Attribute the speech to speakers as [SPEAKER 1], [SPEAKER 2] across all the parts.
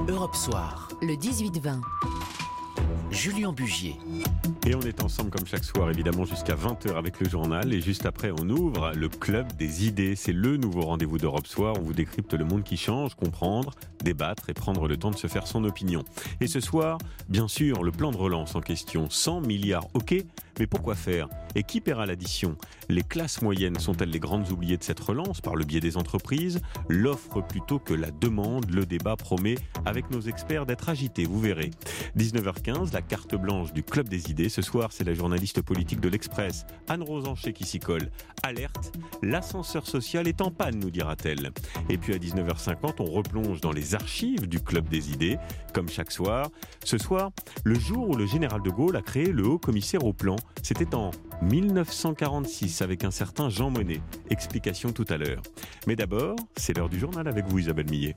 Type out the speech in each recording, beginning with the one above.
[SPEAKER 1] Europe Soir, le 18-20. Julien Bugier.
[SPEAKER 2] Et on est ensemble comme chaque soir, évidemment, jusqu'à 20h avec le journal. Et juste après, on ouvre le Club des idées. C'est le nouveau rendez-vous d'Europe Soir. On vous décrypte le monde qui change, comprendre, débattre et prendre le temps de se faire son opinion. Et ce soir, bien sûr, le plan de relance en question. 100 milliards, ok, mais pourquoi faire ? Et qui paiera l'addition ? Les classes moyennes sont-elles les grandes oubliées de cette relance par le biais des entreprises ? L'offre plutôt que la demande. Le débat promet, avec nos experts, d'être agité, vous verrez. 19h15, la carte blanche du Club des idées. Ce soir, c'est la journaliste politique de l'Express, Anne-Rose Ancher, qui s'y colle. Alerte, l'ascenseur social est en panne, nous dira-t-elle. Et puis à 19h50, on replonge dans les archives du Club des idées, comme chaque soir. Ce soir, le jour où le général de Gaulle a créé le haut-commissaire au plan, c'était en 1946 avec un certain Jean Monnet. Explication tout à l'heure. Mais d'abord, c'est l'heure du journal avec vous, Isabelle Millet.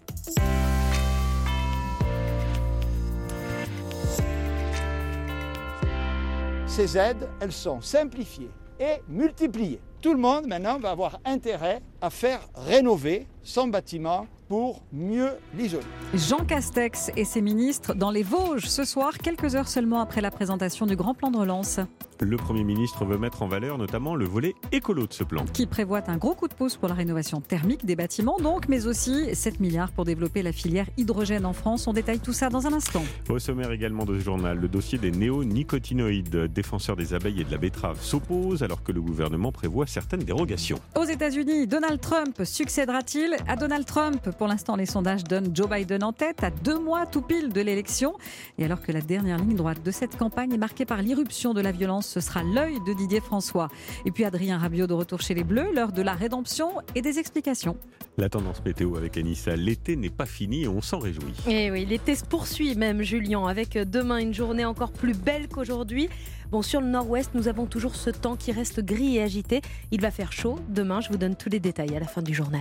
[SPEAKER 3] Ces aides, elles sont simplifiées et multipliées. Tout le monde maintenant va avoir intérêt à faire rénover son bâtiment pour mieux l'isoler.
[SPEAKER 4] Jean Castex et ses ministres dans les Vosges ce soir, quelques heures seulement après la présentation du grand plan de relance.
[SPEAKER 2] Le Premier ministre veut mettre en valeur notamment le volet écolo de ce plan.
[SPEAKER 4] Qui prévoit un gros coup de pouce pour la rénovation thermique des bâtiments donc, mais aussi 7 milliards pour développer la filière hydrogène en France. On détaille tout ça dans un instant.
[SPEAKER 2] Au sommaire également de ce journal, le dossier des néonicotinoïdes. Défenseurs des abeilles et de la betterave s'opposent alors que le gouvernement prévoit certaines dérogations.
[SPEAKER 4] Aux États-Unis, Donald Trump succédera-t-il à Donald Trump ? Pour l'instant, les sondages donnent Joe Biden en tête à 2 mois tout pile de l'élection. Et alors que la dernière ligne droite de cette campagne est marquée par l'irruption de la violence, ce sera l'œil de Didier François. Et puis Adrien Rabiot de retour chez les Bleus, l'heure de la rédemption et des explications.
[SPEAKER 2] La tendance météo avec Anissa, l'été n'est pas fini et on s'en réjouit.
[SPEAKER 5] Et oui, l'été se poursuit même, Julien, avec demain une journée encore plus belle qu'aujourd'hui. Bon, sur le nord-ouest, nous avons toujours ce temps qui reste gris et agité. Il va faire chaud. Demain, je vous donne tous les détails à la fin du journal.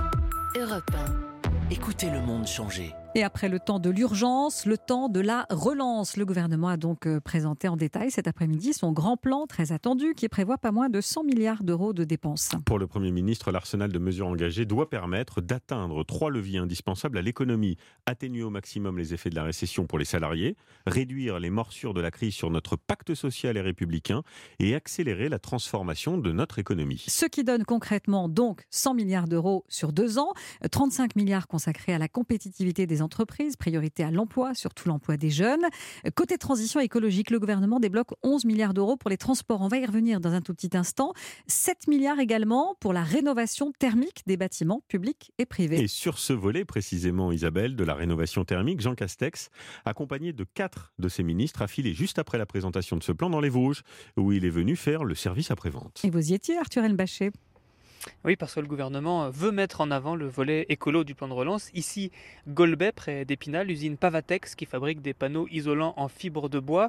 [SPEAKER 1] Europe 1. Écoutez le monde changer.
[SPEAKER 4] Et après le temps de l'urgence, le temps de la relance. Le gouvernement a donc présenté en détail cet après-midi son grand plan très attendu qui prévoit pas moins de 100 milliards d'euros de dépenses.
[SPEAKER 2] Pour le Premier ministre, l'arsenal de mesures engagées doit permettre d'atteindre 3 leviers indispensables à l'économie. Atténuer au maximum les effets de la récession pour les salariés, réduire les morsures de la crise sur notre pacte social et républicain et accélérer la transformation de notre économie.
[SPEAKER 4] Ce qui donne concrètement donc 100 milliards d'euros sur 2 ans, 35 milliards consacrés à la compétitivité des entreprises, priorité à l'emploi, surtout l'emploi des jeunes. Côté transition écologique, le gouvernement débloque 11 milliards d'euros pour les transports. On va y revenir dans un tout petit instant. 7 milliards également pour la rénovation thermique des bâtiments publics et privés.
[SPEAKER 2] Et sur ce volet précisément, Isabelle, de la rénovation thermique, Jean Castex, accompagné de 4 de ses ministres, a filé juste après la présentation de ce plan dans les Vosges, où il est venu faire le service après-vente.
[SPEAKER 4] Et vous y étiez, Arthur Elbachet ?
[SPEAKER 6] Oui, parce que le gouvernement veut mettre en avant le volet écolo du plan de relance. Ici, Golbet, près d'Épinal, l'usine Pavatex qui fabrique des panneaux isolants en fibre de bois.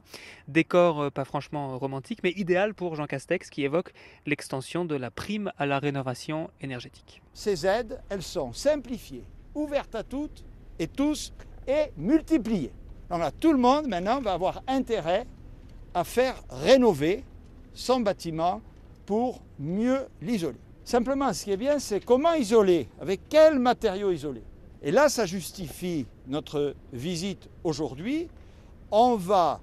[SPEAKER 6] Décor pas franchement romantique, mais idéal pour Jean Castex qui évoque l'extension de la prime à la rénovation énergétique.
[SPEAKER 3] Ces aides, elles sont simplifiées, ouvertes à toutes et tous et multipliées. Donc là, tout le monde maintenant va avoir intérêt à faire rénover son bâtiment pour mieux l'isoler. Simplement, ce qui est bien, c'est comment isoler, avec quels matériaux isoler. Et là, ça justifie notre visite aujourd'hui. On va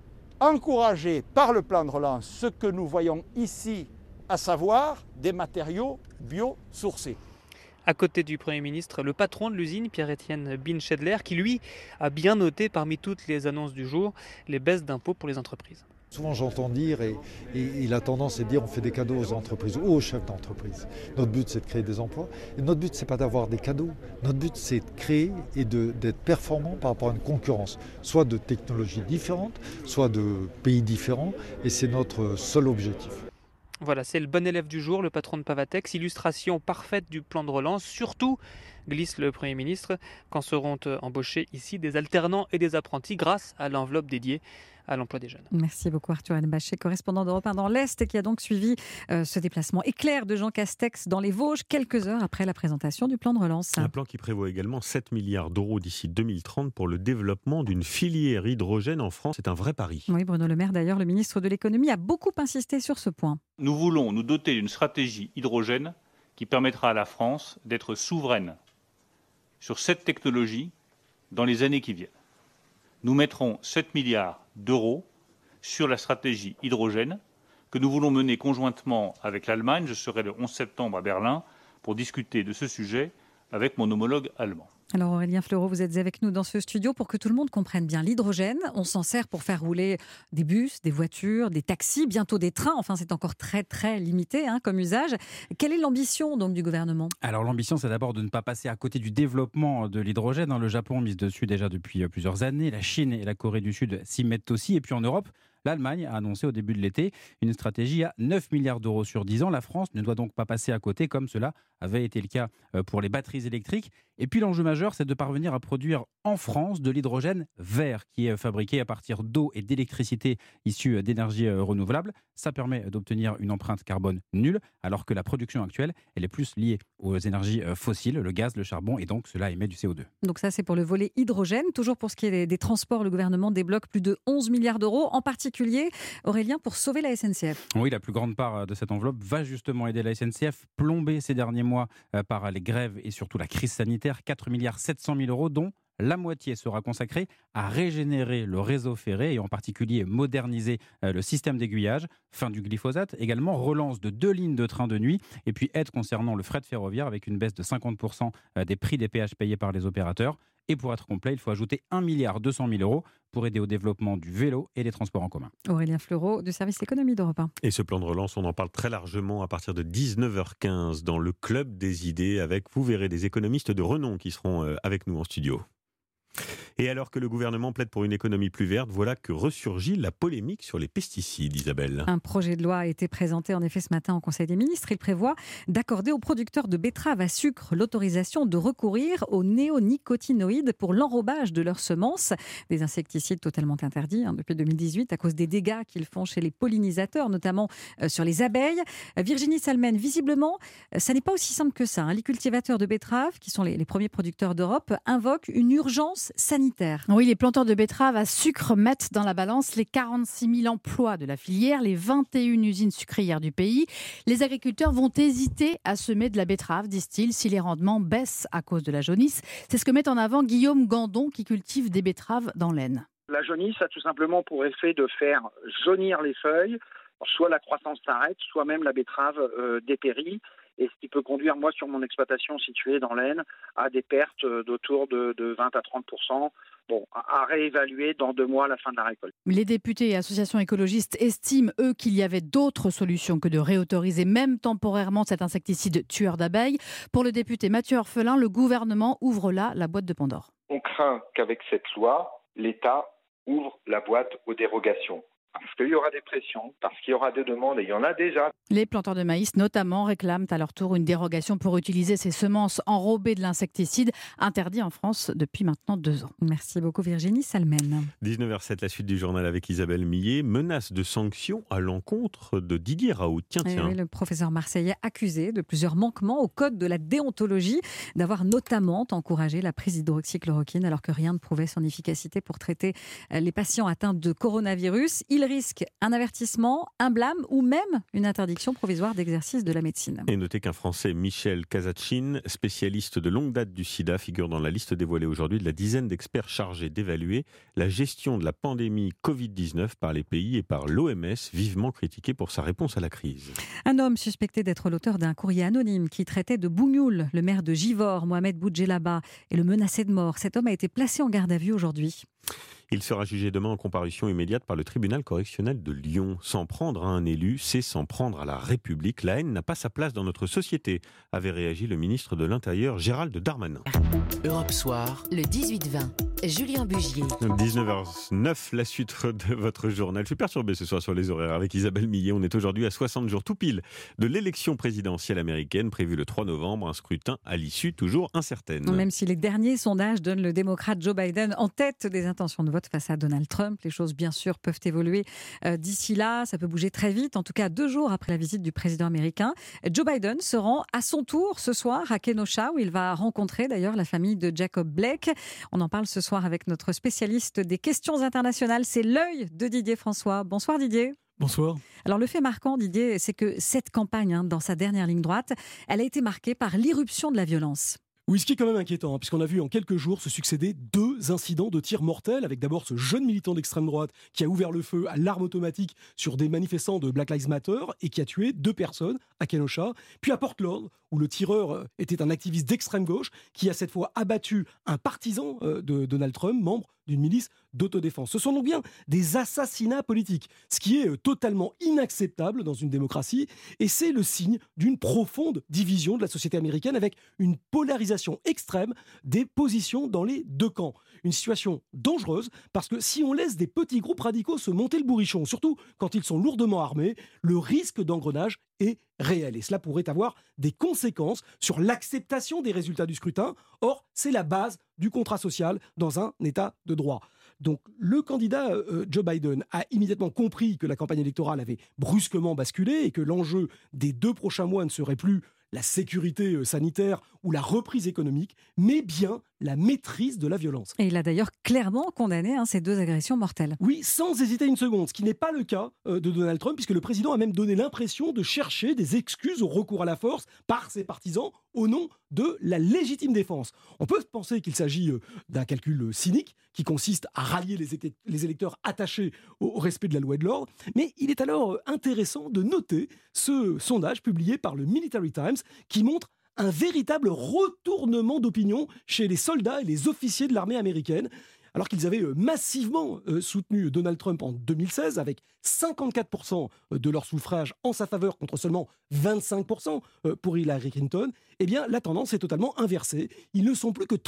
[SPEAKER 3] encourager par le plan de relance ce que nous voyons ici, à savoir des matériaux biosourcés.
[SPEAKER 6] À côté du Premier ministre, le patron de l'usine, Pierre-Étienne Binchedler, qui lui a bien noté parmi toutes les annonces du jour les baisses d'impôts pour les entreprises.
[SPEAKER 7] Souvent j'entends dire, et il a tendance à dire on fait des cadeaux aux entreprises ou aux chefs d'entreprise. Notre but c'est de créer des emplois. Et notre but c'est pas d'avoir des cadeaux. Notre but c'est de créer et d'être performant par rapport à une concurrence, soit de technologies différentes, soit de pays différents. Et c'est notre seul objectif.
[SPEAKER 6] Voilà, c'est le bon élève du jour, le patron de Pavatex, illustration parfaite du plan de relance, surtout, glisse le Premier ministre, quand seront embauchés ici des alternants et des apprentis grâce à l'enveloppe dédiée à l'emploi des jeunes.
[SPEAKER 4] Merci beaucoup Arthur Elbachet, correspondant d'Europe 1 dans l'Est, qui a donc suivi ce déplacement éclair de Jean Castex dans les Vosges, quelques heures après la présentation du plan de relance.
[SPEAKER 2] Un plan qui prévoit également 7 milliards d'euros d'ici 2030 pour le développement d'une filière hydrogène en France. C'est un vrai pari.
[SPEAKER 4] Oui, Bruno Le Maire d'ailleurs, le ministre de l'économie, a beaucoup insisté sur ce point.
[SPEAKER 8] Nous voulons nous doter d'une stratégie hydrogène qui permettra à la France d'être souveraine sur cette technologie dans les années qui viennent. Nous mettrons 7 milliards d'euros sur la stratégie hydrogène que nous voulons mener conjointement avec l'Allemagne. Je serai le 11 septembre à Berlin pour discuter de ce sujet avec mon homologue allemand.
[SPEAKER 4] Alors Aurélien Fleureau, vous êtes avec nous dans ce studio pour que tout le monde comprenne bien. L'hydrogène, on s'en sert pour faire rouler des bus, des voitures, des taxis, bientôt des trains. Enfin, c'est encore très très limité comme usage. Quelle est l'ambition donc du gouvernement ?
[SPEAKER 9] Alors l'ambition, c'est d'abord de ne pas passer à côté du développement de l'hydrogène. Le Japon mise dessus déjà depuis plusieurs années. La Chine et la Corée du Sud s'y mettent aussi. Et puis en Europe, l'Allemagne a annoncé au début de l'été une stratégie à 9 milliards d'euros sur 10 ans. La France ne doit donc pas passer à côté comme cela avait été le cas pour les batteries électriques. Et puis l'enjeu majeur, c'est de parvenir à produire en France de l'hydrogène vert qui est fabriqué à partir d'eau et d'électricité issues d'énergies renouvelables. Ça permet d'obtenir une empreinte carbone nulle, alors que la production actuelle, elle est plus liée aux énergies fossiles, le gaz, le charbon, et donc cela émet du CO2.
[SPEAKER 4] Donc ça, c'est pour le volet hydrogène. Toujours pour ce qui est des transports, le gouvernement débloque plus de 11 milliards d'euros, en particulier, Aurélien, pour sauver la SNCF.
[SPEAKER 9] Oui, la plus grande part de cette enveloppe va justement aider la SNCF, plombée ces derniers mois par les grèves et surtout la crise sanitaire. 4 milliards 700 000 euros, dont la moitié sera consacrée à régénérer le réseau ferré et en particulier moderniser le système d'aiguillage. Fin du glyphosate, également relance de 2 lignes de train de nuit et puis aide concernant le fret ferroviaire avec une baisse de 50% des prix des péages payés par les opérateurs. Et pour être complet, il faut ajouter 1 milliard 200 000 euros pour aider au développement du vélo et des transports en commun.
[SPEAKER 4] Aurélien Fleureau du service économie d'Europe 1.
[SPEAKER 2] Et ce plan de relance, on en parle très largement à partir de 19h15 dans le Club des idées avec, vous verrez, des économistes de renom qui seront avec nous en studio. Et alors que le gouvernement plaide pour une économie plus verte, voilà que ressurgit la polémique sur les pesticides, Isabelle.
[SPEAKER 4] Un projet de loi a été présenté en effet ce matin au Conseil des ministres. Il prévoit d'accorder aux producteurs de betteraves à sucre l'autorisation de recourir aux néonicotinoïdes pour l'enrobage de leurs semences. Des insecticides totalement interdits depuis 2018 à cause des dégâts qu'ils font chez les pollinisateurs, notamment sur les abeilles. Virginie Salmen, visiblement, ça n'est pas aussi simple que ça. Les cultivateurs de betteraves, qui sont les premiers producteurs d'Europe, invoquent une urgence sanitaire.
[SPEAKER 10] Oui, les planteurs de betteraves à sucre mettent dans la balance les 46 000 emplois de la filière, les 21 usines sucrières du pays. Les agriculteurs vont hésiter à semer de la betterave, disent-ils, si les rendements baissent à cause de la jaunisse. C'est ce que met en avant Guillaume Gandon, qui cultive des betteraves dans l'Aisne.
[SPEAKER 11] La jaunisse a tout simplement pour effet de faire jaunir les feuilles. Soit la croissance s'arrête, soit même la betterave dépérit. Et ce qui peut conduire, moi, sur mon exploitation située dans l'Aisne, à des pertes d'autour de 20 à 30%. Bon, à réévaluer dans 2 mois à la fin de la récolte.
[SPEAKER 10] Les députés et associations écologistes estiment, eux, qu'il y avait d'autres solutions que de réautoriser, même temporairement, cet insecticide tueur d'abeilles. Pour le député Mathieu Orphelin, le gouvernement ouvre là la boîte de Pandore.
[SPEAKER 12] On craint qu'avec cette loi, l'État ouvre la boîte aux dérogations. Parce qu'il y aura des pressions, parce qu'il y aura des demandes, et il y en a déjà.
[SPEAKER 10] Les planteurs de maïs, notamment, réclament à leur tour une dérogation pour utiliser ces semences enrobées de l'insecticide, interdit en France depuis maintenant 2 ans.
[SPEAKER 4] Merci beaucoup Virginie Salmen.
[SPEAKER 2] 19h07, la suite du journal avec Isabelle Millet. Menace de sanctions à l'encontre de Didier Raoult. Tiens.
[SPEAKER 4] Oui, le professeur marseillais accusé de plusieurs manquements au code de la déontologie, d'avoir notamment encouragé la prise d'hydroxychloroquine alors que rien ne prouvait son efficacité pour traiter les patients atteints de coronavirus. Il risque un avertissement, un blâme ou même une interdiction provisoire d'exercice de la médecine.
[SPEAKER 2] Et notez qu'un Français, Michel Kazatchin, spécialiste de longue date du sida, figure dans la liste dévoilée aujourd'hui de la dizaine d'experts chargés d'évaluer la gestion de la pandémie Covid-19 par les pays et par l'OMS, vivement critiqué pour sa réponse à la crise.
[SPEAKER 4] Un homme suspecté d'être l'auteur d'un courrier anonyme qui traitait de Bougnoul, le maire de Givors, Mohamed Boudjelaba, et le menaçait de mort. Cet homme a été placé en garde à vue aujourd'hui.
[SPEAKER 2] Il sera jugé demain en comparution immédiate par le tribunal correctionnel de Lyon. S'en prendre à un élu, c'est s'en prendre à la République. La haine n'a pas sa place dans notre société, avait réagi le ministre de l'Intérieur Gérald Darmanin.
[SPEAKER 1] Europe Soir, le 18-20. Julien Bugier.
[SPEAKER 2] 19h09, la suite de votre journal. Je suis perturbé ce soir sur les horaires avec Isabelle Millet. On est aujourd'hui à 60 jours tout pile de l'élection présidentielle américaine prévue le 3 novembre. Un scrutin à l'issue toujours incertaine.
[SPEAKER 4] Même si les derniers sondages donnent le démocrate Joe Biden en tête des intentions de vote face à Donald Trump, les choses bien sûr peuvent évoluer d'ici là. Ça peut bouger très vite. En tout cas, 2 jours après la visite du président américain, Joe Biden se rend à son tour ce soir à Kenosha où il va rencontrer d'ailleurs la famille de Jacob Blake. On en parle ce soir avec notre spécialiste des questions internationales. C'est l'œil de Didier François. Bonsoir Didier.
[SPEAKER 13] Bonsoir.
[SPEAKER 4] Alors le fait marquant, Didier, c'est que cette campagne, dans sa dernière ligne droite, elle a été marquée par l'irruption de la violence.
[SPEAKER 13] Oui, ce qui est quand même inquiétant, puisqu'on a vu en quelques jours se succéder 2 incidents de tir mortels, avec d'abord ce jeune militant d'extrême droite qui a ouvert le feu à l'arme automatique sur des manifestants de Black Lives Matter et qui a tué 2 personnes à Kenosha, puis à Portland, où le tireur était un activiste d'extrême gauche qui a cette fois abattu un partisan de Donald Trump, membre d'une milice d'autodéfense. Ce sont donc bien des assassinats politiques, ce qui est totalement inacceptable dans une démocratie, et c'est le signe d'une profonde division de la société américaine avec une polarisation extrême des positions dans les 2 camps. Une situation dangereuse parce que si on laisse des petits groupes radicaux se monter le bourrichon, surtout quand ils sont lourdement armés, le risque d'engrenage est réel. Et cela pourrait avoir des conséquences sur l'acceptation des résultats du scrutin. Or, c'est la base du contrat social dans un État de droit. Donc, le candidat Joe Biden a immédiatement compris que la campagne électorale avait brusquement basculé et que l'enjeu des 2 prochains mois ne serait plus la sécurité sanitaire ou la reprise économique, mais bien la maîtrise de la violence.
[SPEAKER 4] Et il a d'ailleurs clairement condamné ces 2 agressions mortelles.
[SPEAKER 13] Oui, sans hésiter une seconde, ce qui n'est pas le cas de Donald Trump, puisque le président a même donné l'impression de chercher des excuses au recours à la force par ses partisans au nom de la légitime défense. On peut penser qu'il s'agit d'un calcul cynique qui consiste à rallier les électeurs attachés au respect de la loi et de l'ordre, mais il est alors intéressant de noter ce sondage publié par le Military Times qui montre un véritable retournement d'opinion chez les soldats et les officiers de l'armée américaine, alors qu'ils avaient massivement soutenu Donald Trump en 2016, avec 54% de leur suffrage en sa faveur contre seulement 25% pour Hillary Clinton. Eh bien, la tendance est totalement inversée. Ils ne sont plus que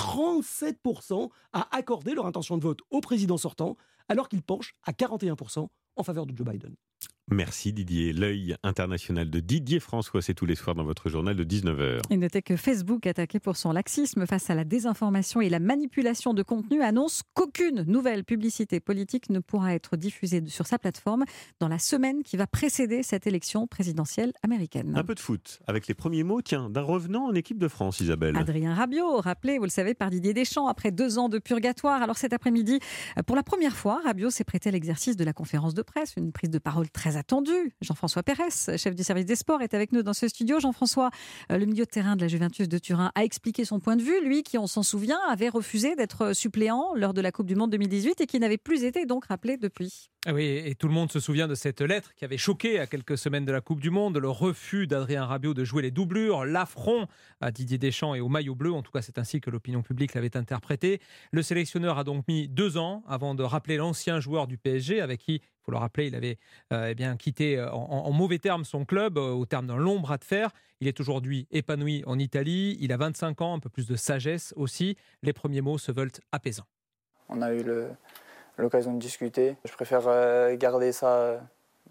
[SPEAKER 13] 37% à accorder leur intention de vote au président sortant, alors qu'ils penchent à 41% en faveur de Joe Biden.
[SPEAKER 2] Merci Didier. L'œil international de Didier François, c'est tous les soirs dans votre journal de 19h.
[SPEAKER 4] Et notez que Facebook, attaqué pour son laxisme face à la désinformation et la manipulation de contenu, annonce qu'aucune nouvelle publicité politique ne pourra être diffusée sur sa plateforme dans la semaine qui va précéder cette élection présidentielle américaine.
[SPEAKER 2] Un peu de foot, avec les premiers mots d'un revenant en équipe de France, Isabelle.
[SPEAKER 4] Adrien Rabiot, rappelé, vous le savez, par Didier Deschamps, après 2 ans de purgatoire. Alors cet après-midi, pour la première fois, Rabiot s'est prêté à l'exercice de la conférence de presse, une prise de parole très attendu. Jean-François Pérez, chef du service des sports, est avec nous dans ce studio. Jean-François, le milieu de terrain de la Juventus de Turin, a expliqué son point de vue. Lui, qui, on s'en souvient, avait refusé d'être suppléant lors de la Coupe du Monde 2018 et qui n'avait plus été donc rappelé depuis.
[SPEAKER 14] Oui, et tout le monde se souvient de cette lettre qui avait choqué à quelques semaines de la Coupe du Monde, le refus d'Adrien Rabiot de jouer les doublures, l'affront à Didier Deschamps et au maillot bleu. En tout cas, c'est ainsi que l'opinion publique l'avait interprété. Le sélectionneur a donc mis 2 ans avant de rappeler l'ancien joueur du PSG avec qui, il faut le rappeler, il avait quitté en mauvais termes son club au terme d'un long bras de fer. Il est aujourd'hui épanoui en Italie. Il a 25 ans, un peu plus de sagesse aussi. Les premiers mots se veulent apaisants.
[SPEAKER 15] On a eu l'occasion de discuter. Je préfère garder ça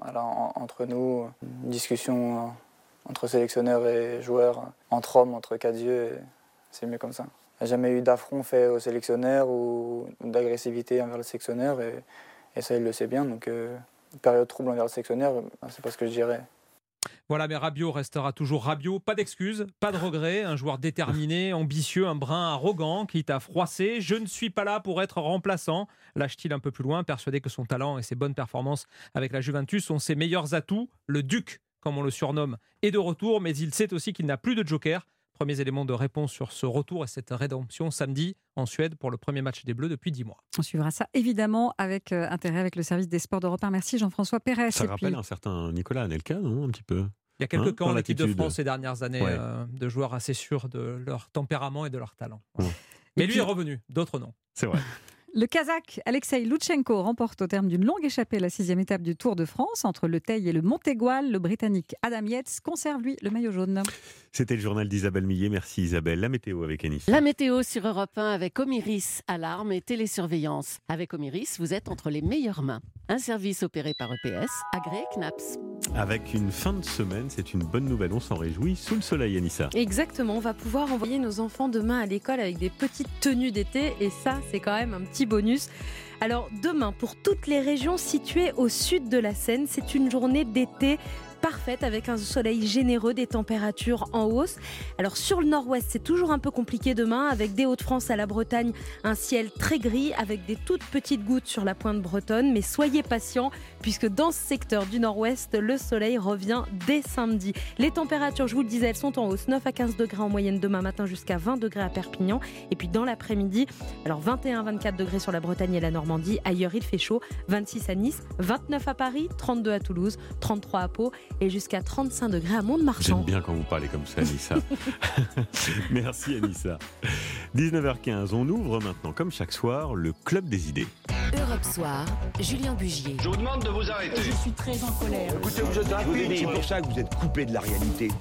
[SPEAKER 15] entre nous, une discussion entre sélectionneurs et joueurs, entre hommes, entre 4 yeux, c'est mieux comme ça. Il n'y a jamais eu d'affront fait au sélectionneur ou d'agressivité envers le sélectionneur et ça il le sait bien, donc une période trouble envers le sélectionneur, c'est pas ce que je dirais.
[SPEAKER 14] Voilà, mais Rabiot restera toujours Rabiot. Pas d'excuses, pas de regrets. Un joueur déterminé, ambitieux, un brin arrogant, quitte à froisser. Je ne suis pas là pour être remplaçant. Lâche-t-il un peu plus loin, persuadé que son talent et ses bonnes performances avec la Juventus sont ses meilleurs atouts. Le Duc, comme on le surnomme, est de retour, mais il sait aussi qu'il n'a plus de joker. Premiers éléments de réponse sur ce retour et cette rédemption samedi en Suède pour le premier match des Bleus depuis 10 mois.
[SPEAKER 4] On suivra ça évidemment avec intérêt avec le service des sports d'Europe 1. Merci Jean-François Pérez.
[SPEAKER 2] Ça rappelle un certain Nicolas Anelka, non, un petit peu.
[SPEAKER 14] Il y a quelques camps en équipe de France ces dernières années, de joueurs assez sûrs de leur tempérament et de leur talent. Ouais. Mais lui est revenu, d'autres non.
[SPEAKER 2] C'est vrai.
[SPEAKER 4] Le Kazakh Alexei Loutchenko remporte au terme d'une longue échappée la 6e étape du Tour de France. Entre le Teil et le Montégoal, le Britannique Adam Yates conserve, lui, le maillot jaune.
[SPEAKER 2] C'était le journal d'Isabelle Millet. Merci Isabelle. La météo avec Anis.
[SPEAKER 16] La météo sur Europe 1 avec Omiris, alarme et télésurveillance. Avec Omiris, vous êtes entre les meilleures mains. Un service opéré par EPS, agréé CNAPS.
[SPEAKER 2] Avec une fin de semaine, c'est une bonne nouvelle. On s'en réjouit sous le soleil, Anissa.
[SPEAKER 5] Exactement. On va pouvoir envoyer nos enfants demain à l'école avec des petites tenues d'été. Et ça, c'est quand même un petit bonus. Alors demain, pour toutes les régions situées au sud de la Seine, c'est une journée d'été parfaite avec un soleil généreux, des températures en hausse. Alors sur le nord-ouest, c'est toujours un peu compliqué demain avec des Hauts-de-France à la Bretagne, un ciel très gris avec des toutes petites gouttes sur la pointe bretonne. Mais soyez patients puisque dans ce secteur du nord-ouest, le soleil revient dès samedi. Les températures, je vous le disais, elles sont en hausse. 9 à 15 degrés en moyenne demain matin jusqu'à 20 degrés à Perpignan. Et puis dans l'après-midi, alors 21-24 degrés sur la Bretagne et la Normandie. Ailleurs, il fait chaud. 26 à Nice, 29 à Paris, 32 à Toulouse, 33 à Pau et jusqu'à 35 degrés à Mont-de-Marsan.
[SPEAKER 2] J'aime bien quand vous parlez comme ça, Anissa. Merci, Anissa. 19h15, on ouvre maintenant, comme chaque soir, le Club des idées.
[SPEAKER 1] Europe Soir, Julien Bugier.
[SPEAKER 17] Je vous demande de vous arrêter.
[SPEAKER 18] Je suis très en colère.
[SPEAKER 17] Écoutez, vous êtes rapide, c'est pour ça que vous êtes coupé de la réalité.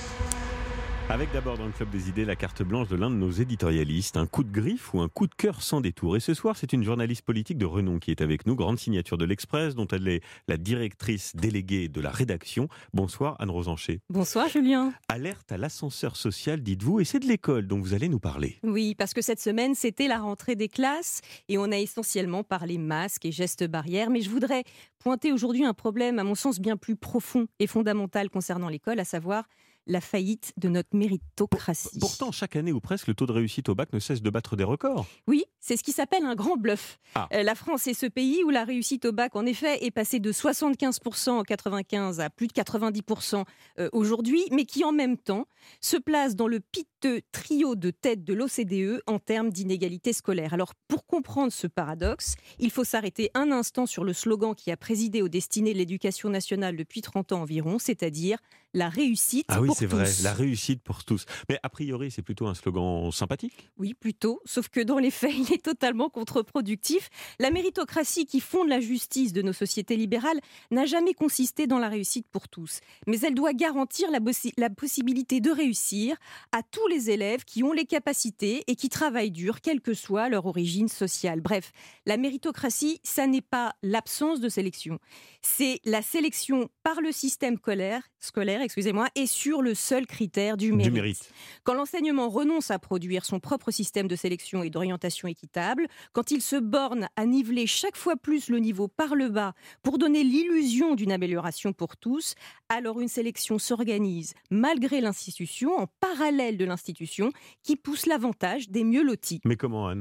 [SPEAKER 2] Avec d'abord dans le Club des idées la carte blanche de l'un de nos éditorialistes, un coup de griffe ou un coup de cœur sans détour. Et ce soir, c'est une journaliste politique de renom qui est avec nous, grande signature de l'Express, dont elle est la directrice déléguée de la rédaction. Bonsoir Anne Rosencher.
[SPEAKER 19] Bonsoir Julien.
[SPEAKER 2] Alerte à l'ascenseur social, dites-vous, et c'est de l'école dont vous allez nous parler.
[SPEAKER 19] Oui, parce que cette semaine, c'était la rentrée des classes et on a essentiellement parlé masques et gestes barrières. Mais je voudrais pointer aujourd'hui un problème, à mon sens, bien plus profond et fondamental concernant l'école, à savoir la faillite de notre méritocratie.
[SPEAKER 2] Pourtant, chaque année ou presque, le taux de réussite au bac ne cesse de battre des records.
[SPEAKER 19] Oui, c'est ce qui s'appelle un grand bluff. La France est ce pays où la réussite au bac, en effet, est passée de 75% en 95 à plus de 90% aujourd'hui, mais qui en même temps se place dans le piteux trio de tête de l'OCDE en termes d'inégalité scolaire. Alors, pour comprendre ce paradoxe, il faut s'arrêter un instant sur le slogan qui a présidé aux destinées de l'éducation nationale depuis 30 ans environ, c'est-à-dire la réussite pour tous.
[SPEAKER 2] C'est vrai, la réussite pour tous. Mais a priori, c'est plutôt un slogan sympathique.
[SPEAKER 19] Oui, plutôt, sauf que dans les faits, il est totalement contre-productif. La méritocratie qui fonde la justice de nos sociétés libérales n'a jamais consisté dans la réussite pour tous. Mais elle doit garantir la possibilité de réussir à tous les élèves qui ont les capacités et qui travaillent dur, quelle que soit leur origine sociale. Bref, la méritocratie, ça n'est pas l'absence de sélection. C'est la sélection par le système scolaire, et sur le seul critère du mérite. Quand l'enseignement renonce à produire son propre système de sélection et d'orientation équitable, quand il se borne à niveler chaque fois plus le niveau par le bas pour donner l'illusion d'une amélioration pour tous, alors une sélection s'organise malgré l'institution, en parallèle de l'institution, qui pousse l'avantage des mieux lotis.
[SPEAKER 2] Mais comment, Anne ?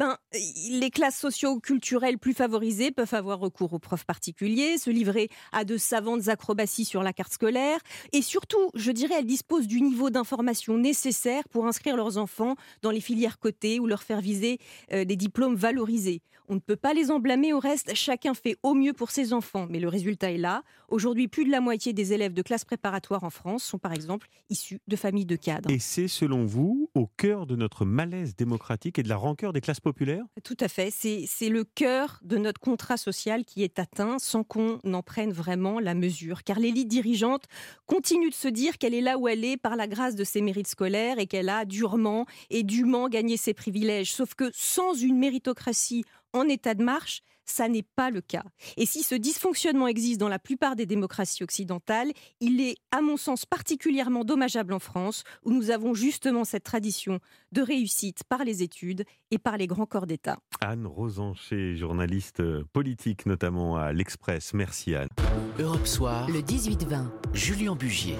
[SPEAKER 19] Les classes socio-culturelles plus favorisées peuvent avoir recours aux profs particuliers, se livrer à de savantes acrobaties sur la carte scolaire, et surtout, je dirais, elles disposent du niveau d'information nécessaire pour inscrire leurs enfants dans les filières cotées ou leur faire viser des diplômes valorisés. On ne peut pas les en blâmer, au reste, chacun fait au mieux pour ses enfants. Mais le résultat est là. Aujourd'hui, plus de la moitié des élèves de classe préparatoire en France sont par exemple issus de familles de cadres.
[SPEAKER 2] Et c'est, selon vous, au cœur de notre malaise démocratique et de la rancœur des classes populaires ?
[SPEAKER 19] Tout à fait. C'est le cœur de notre contrat social qui est atteint sans qu'on en prenne vraiment la mesure. Car l'élite dirigeante continue de se dire qu'elle est là où elle est par la grâce de ses mérites scolaires et qu'elle a durement et dûment gagné ses privilèges. Sauf que sans une méritocratie en état de marche, ça n'est pas le cas. Et si ce dysfonctionnement existe dans la plupart des démocraties occidentales, il est, à mon sens, particulièrement dommageable en France, où nous avons justement cette tradition de réussite par les études et par les grands corps d'État.
[SPEAKER 2] Anne Rosencher, journaliste politique, notamment à l'Express. Merci Anne.
[SPEAKER 1] Europe Soir, le 18-20, Julien Bugier.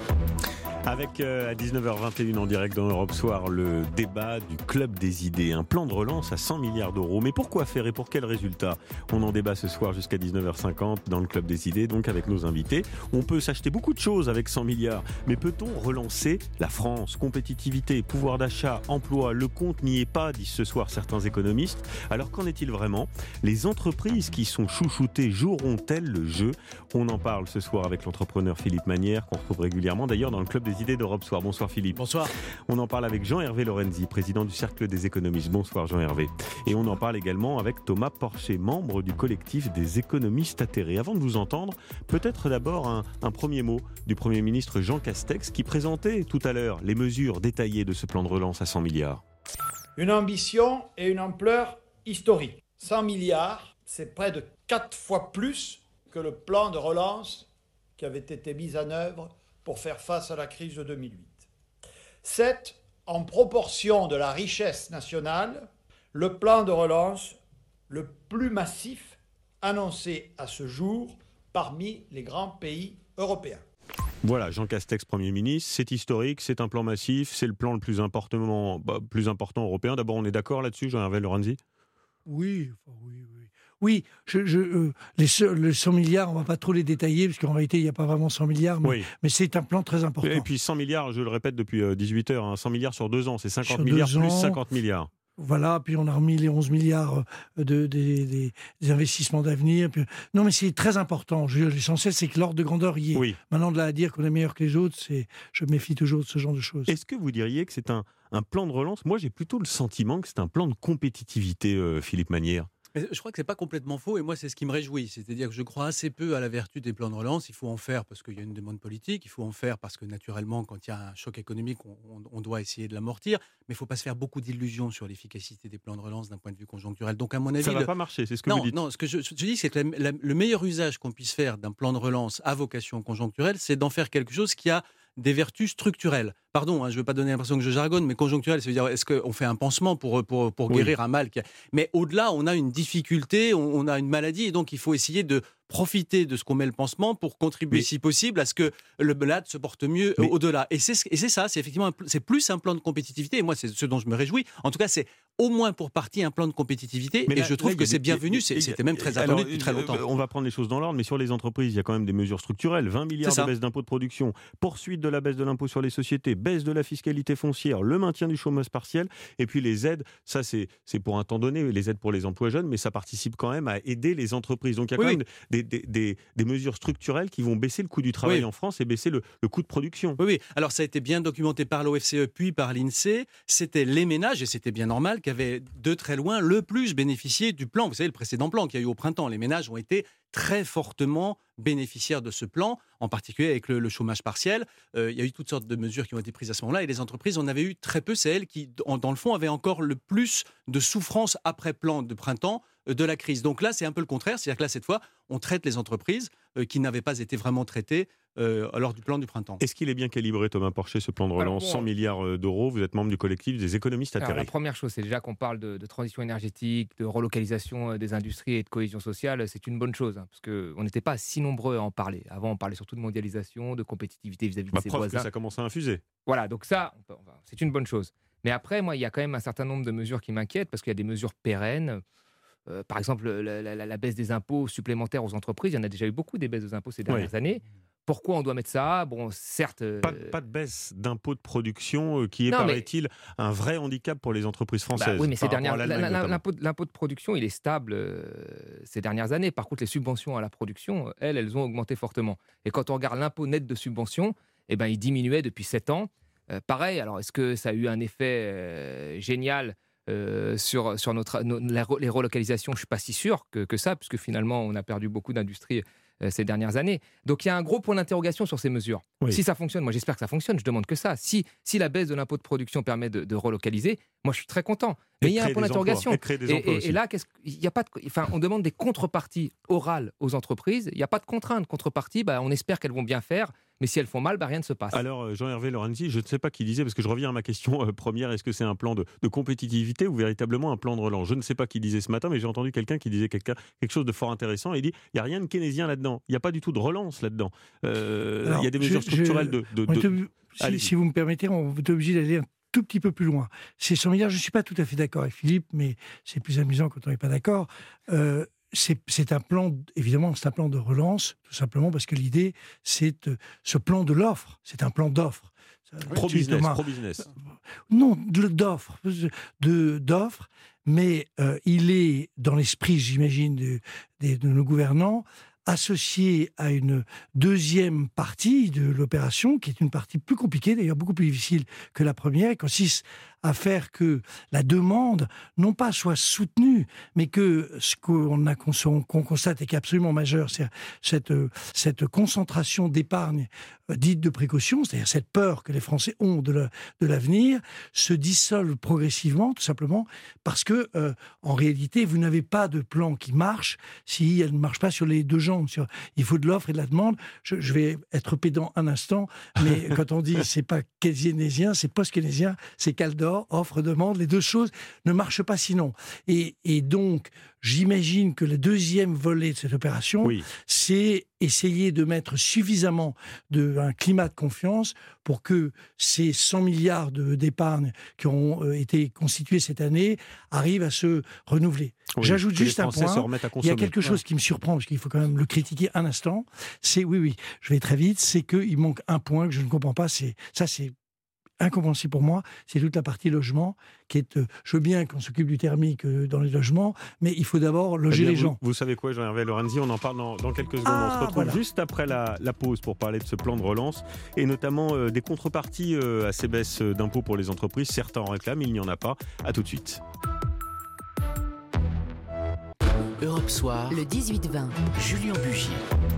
[SPEAKER 2] Avec à 19h21 en direct dans Europe Soir, le débat du Club des idées. Un plan de relance à 100 milliards d'euros. Mais pourquoi faire et pour quel résultat ? On en débat ce soir jusqu'à 19h50 dans le Club des idées, donc avec nos invités. On peut s'acheter beaucoup de choses avec 100 milliards. Mais peut-on relancer la France ? Compétitivité, pouvoir d'achat, emploi, le compte n'y est pas, disent ce soir certains économistes. Alors qu'en est-il vraiment ? Les entreprises qui sont chouchoutées joueront-elles le jeu ? On en parle ce soir avec l'entrepreneur Philippe Manière, qu'on retrouve régulièrement d'ailleurs dans le Club des idées d'Europe Soir. Bonsoir Philippe.
[SPEAKER 20] Bonsoir.
[SPEAKER 2] On en parle avec Jean-Hervé Lorenzi, président du Cercle des économistes. Bonsoir Jean-Hervé. Et on en parle également avec Thomas Porcher, membre du collectif des économistes atterrés. Avant de vous entendre, peut-être d'abord un premier mot du Premier ministre Jean Castex qui présentait tout à l'heure les mesures détaillées de ce plan de relance à 100 milliards.
[SPEAKER 3] Une ambition et une ampleur historique. 100 milliards, c'est près de 4 fois plus que le plan de relance qui avait été mis en œuvre pour faire face à la crise de 2008. C'est, en proportion de la richesse nationale, le plan de relance le plus massif annoncé à ce jour parmi les grands pays européens.
[SPEAKER 2] Voilà, Jean Castex, Premier ministre, c'est historique, c'est un plan massif, c'est le plan le plus important européen. D'abord, on est d'accord là-dessus, Jean-Hervé Lorenzi ?
[SPEAKER 18] Oui. Oui, les 100 milliards, on ne va pas trop les détailler, parce qu'en réalité, il n'y a pas vraiment 100 milliards, mais c'est un plan très important.
[SPEAKER 2] Et puis 100 milliards, je le répète depuis 18 heures, 100 milliards sur 2 ans, c'est 50 milliards plus 50 milliards.
[SPEAKER 18] Voilà, puis on a remis les 11 milliards des investissements d'avenir. Non, mais c'est très important. L'essentiel, c'est que l'ordre de grandeur y est.
[SPEAKER 2] Oui.
[SPEAKER 18] Maintenant, de là à dire qu'on est meilleur que les autres, je me méfie toujours de ce genre de choses.
[SPEAKER 2] Est-ce que vous diriez que c'est un plan de relance ? Moi, j'ai plutôt le sentiment que c'est un plan de compétitivité, Philippe Manière.
[SPEAKER 20] Je crois que ce n'est pas complètement faux, et moi c'est ce qui me réjouit. C'est-à-dire que je crois assez peu à la vertu des plans de relance. Il faut en faire parce qu'il y a une demande politique, il faut en faire parce que naturellement, quand il y a un choc économique, on doit essayer de l'amortir, mais il ne faut pas se faire beaucoup d'illusions sur l'efficacité des plans de relance d'un point de vue conjoncturel. Donc à mon avis...
[SPEAKER 2] Ça ne va pas marcher, c'est ce que vous dites.
[SPEAKER 20] Non, ce que je dis, c'est que le meilleur usage qu'on puisse faire d'un plan de relance à vocation conjoncturelle, c'est d'en faire quelque chose qui a des vertus structurelles. Pardon, je ne veux pas donner l'impression que je jargonne, mais conjoncturel, ça veut dire est-ce qu'on fait un pansement pour guérir un mal Mais au-delà, on a une difficulté, on a une maladie, et donc il faut essayer de profiter de ce qu'on met le pansement pour contribuer, si possible, à ce que le malade se porte mieux au-delà. Et c'est ça, c'est effectivement c'est plus un plan de compétitivité, et moi c'est ce dont je me réjouis. En tout cas, c'est au moins pour partie un plan de compétitivité, et je trouve que c'est bienvenu, c'était même très attendu depuis très longtemps.
[SPEAKER 2] On va prendre les choses dans l'ordre, mais sur les entreprises, il y a quand même des mesures structurelles, 20 milliards de baisse d'impôts de production, poursuite de la baisse de l'impôt sur les sociétés, baisse de la fiscalité foncière, le maintien du chômage partiel, et puis les aides, ça c'est pour un temps donné, les aides pour les emplois jeunes, mais ça participe quand même à aider les entreprises. Donc il y a quand même des mesures structurelles qui vont baisser le coût du travail en France et baisser le coût de production.
[SPEAKER 20] Oui, alors ça a été bien documenté par l'OFCE puis par l'INSEE, c'était les ménages, et c'était bien normal, qui avaient de très loin le plus bénéficié du plan. Vous savez, le précédent plan qu'il y a eu au printemps, les ménages ont été très fortement bénéficiaires de ce plan, en particulier avec le chômage partiel. Il y a eu toutes sortes de mesures qui ont été prises à ce moment-là, et les entreprises en avaient eu très peu. C'est elles qui, dans le fond, avaient encore le plus de souffrance après plan de printemps de la crise. Donc là, c'est un peu le contraire. C'est-à-dire que là, cette fois, on traite les entreprises qui n'avaient pas été vraiment traitées lors du plan du printemps.
[SPEAKER 2] Est-ce qu'il est bien calibré, Thomas Porcher, ce plan de relance, 100 milliards d'euros? Vous êtes membre du collectif des économistes atterrés.
[SPEAKER 21] La première chose, c'est déjà qu'on parle de transition énergétique, de relocalisation des industries et de cohésion sociale. C'est une bonne chose, parce qu'on n'était pas si nombreux à en parler. Avant, on parlait surtout de mondialisation, de compétitivité vis-à-vis de ses voisins.
[SPEAKER 2] Que ça commence à infuser.
[SPEAKER 21] Voilà, donc ça, c'est une bonne chose. Mais après, moi, il y a quand même un certain nombre de mesures qui m'inquiètent, parce qu'il y a des mesures pérennes. Par exemple, la baisse des impôts supplémentaires aux entreprises. Il y en a déjà eu beaucoup des baisses des impôts ces dernières années. Pourquoi on doit mettre ça? Bon, certes...
[SPEAKER 2] Pas de baisse d'impôts de production qui est, paraît-il, un vrai handicap pour les entreprises françaises.
[SPEAKER 21] Oui, mais l'impôt de production, il est stable ces dernières années. Par contre, les subventions à la production, elles ont augmenté fortement. Et quand on regarde l'impôt net de subvention, il diminuait depuis 7 ans. Pareil, alors est-ce que ça a eu un effet génial sur les relocalisations? Je ne suis pas si sûr que ça, puisque finalement, on a perdu beaucoup d'industries ces dernières années. Donc il y a un gros point d'interrogation sur ces mesures. Si ça fonctionne, moi j'espère que ça fonctionne, je demande que ça. Si la baisse de l'impôt de production permet de relocaliser, moi je suis très content. Mais il y a un point d'interrogation. Et là, on demande des contreparties orales aux entreprises. Il n'y a pas de contrainte. Contrepartie, on espère qu'elles vont bien faire. Mais si elles font mal, rien ne se passe.
[SPEAKER 2] Alors, Jean-Hervé Lorenzi, je ne sais pas qui disait, parce que je reviens à ma question première, est-ce que c'est un plan de compétitivité ou véritablement un plan de relance? Je ne sais pas qui disait ce matin, mais j'ai entendu quelqu'un qui disait quelque chose de fort intéressant. Il dit, il n'y a rien de keynésien là-dedans. Il n'y a pas du tout de relance là-dedans. Il y a des mesures structurelles
[SPEAKER 18] Si vous me permettez, on est obligé d'aller un tout petit peu plus loin. Ces 100 milliards, je ne suis pas tout à fait d'accord avec Philippe, mais c'est plus amusant quand on n'est pas d'accord. C'est un plan, évidemment, c'est un plan de relance, tout simplement parce que l'idée, c'est ce plan de l'offre, c'est un plan d'offre.
[SPEAKER 2] Pro-business.
[SPEAKER 18] Non, d'offre, mais il est dans l'esprit, j'imagine, de nos gouvernants, associé à une deuxième partie de l'opération, qui est une partie plus compliquée, d'ailleurs beaucoup plus difficile que la première, et consiste à faire que la demande, non pas soit soutenue, mais que ce qu'on constate et qui est absolument majeur, c'est cette concentration d'épargne dite de précaution, c'est-à-dire cette peur que les Français ont de l'avenir, se dissolve progressivement, tout simplement, parce que, en réalité, vous n'avez pas de plan qui marche si elle ne marche pas sur les deux jambes. Il faut de l'offre et de la demande. Je vais être pédant un instant, mais quand on dit c'est pas keynésien, c'est post-keynésien, c'est Caldor, D'accord ? Offre, demande, les deux choses ne marchent pas sinon. Et donc, j'imagine que le deuxième volet de cette opération, c'est essayer de mettre suffisamment un climat de confiance pour que ces 100 milliards d'épargne qui ont été constitués cette année arrivent à se renouveler. J'ajoute juste un point. Il y a quelque chose qui me surprend, parce qu'il faut quand même le critiquer un instant. C'est, je vais très vite, c'est qu'il manque un point que je ne comprends pas. C'est incompréhensible pour moi, c'est toute la partie logement qui est... je veux bien qu'on s'occupe du thermique dans les logements, mais il faut d'abord loger les gens.
[SPEAKER 2] Vous savez quoi, Jean-Hervé Lorenzi, on en parle dans quelques secondes. On se retrouve juste après la pause pour parler de ce plan de relance et notamment des contreparties à ces baisses d'impôts pour les entreprises. Certains en réclament, il n'y en a pas. À tout de suite.
[SPEAKER 1] Europe Soir, le 18-20, Julien Bugier.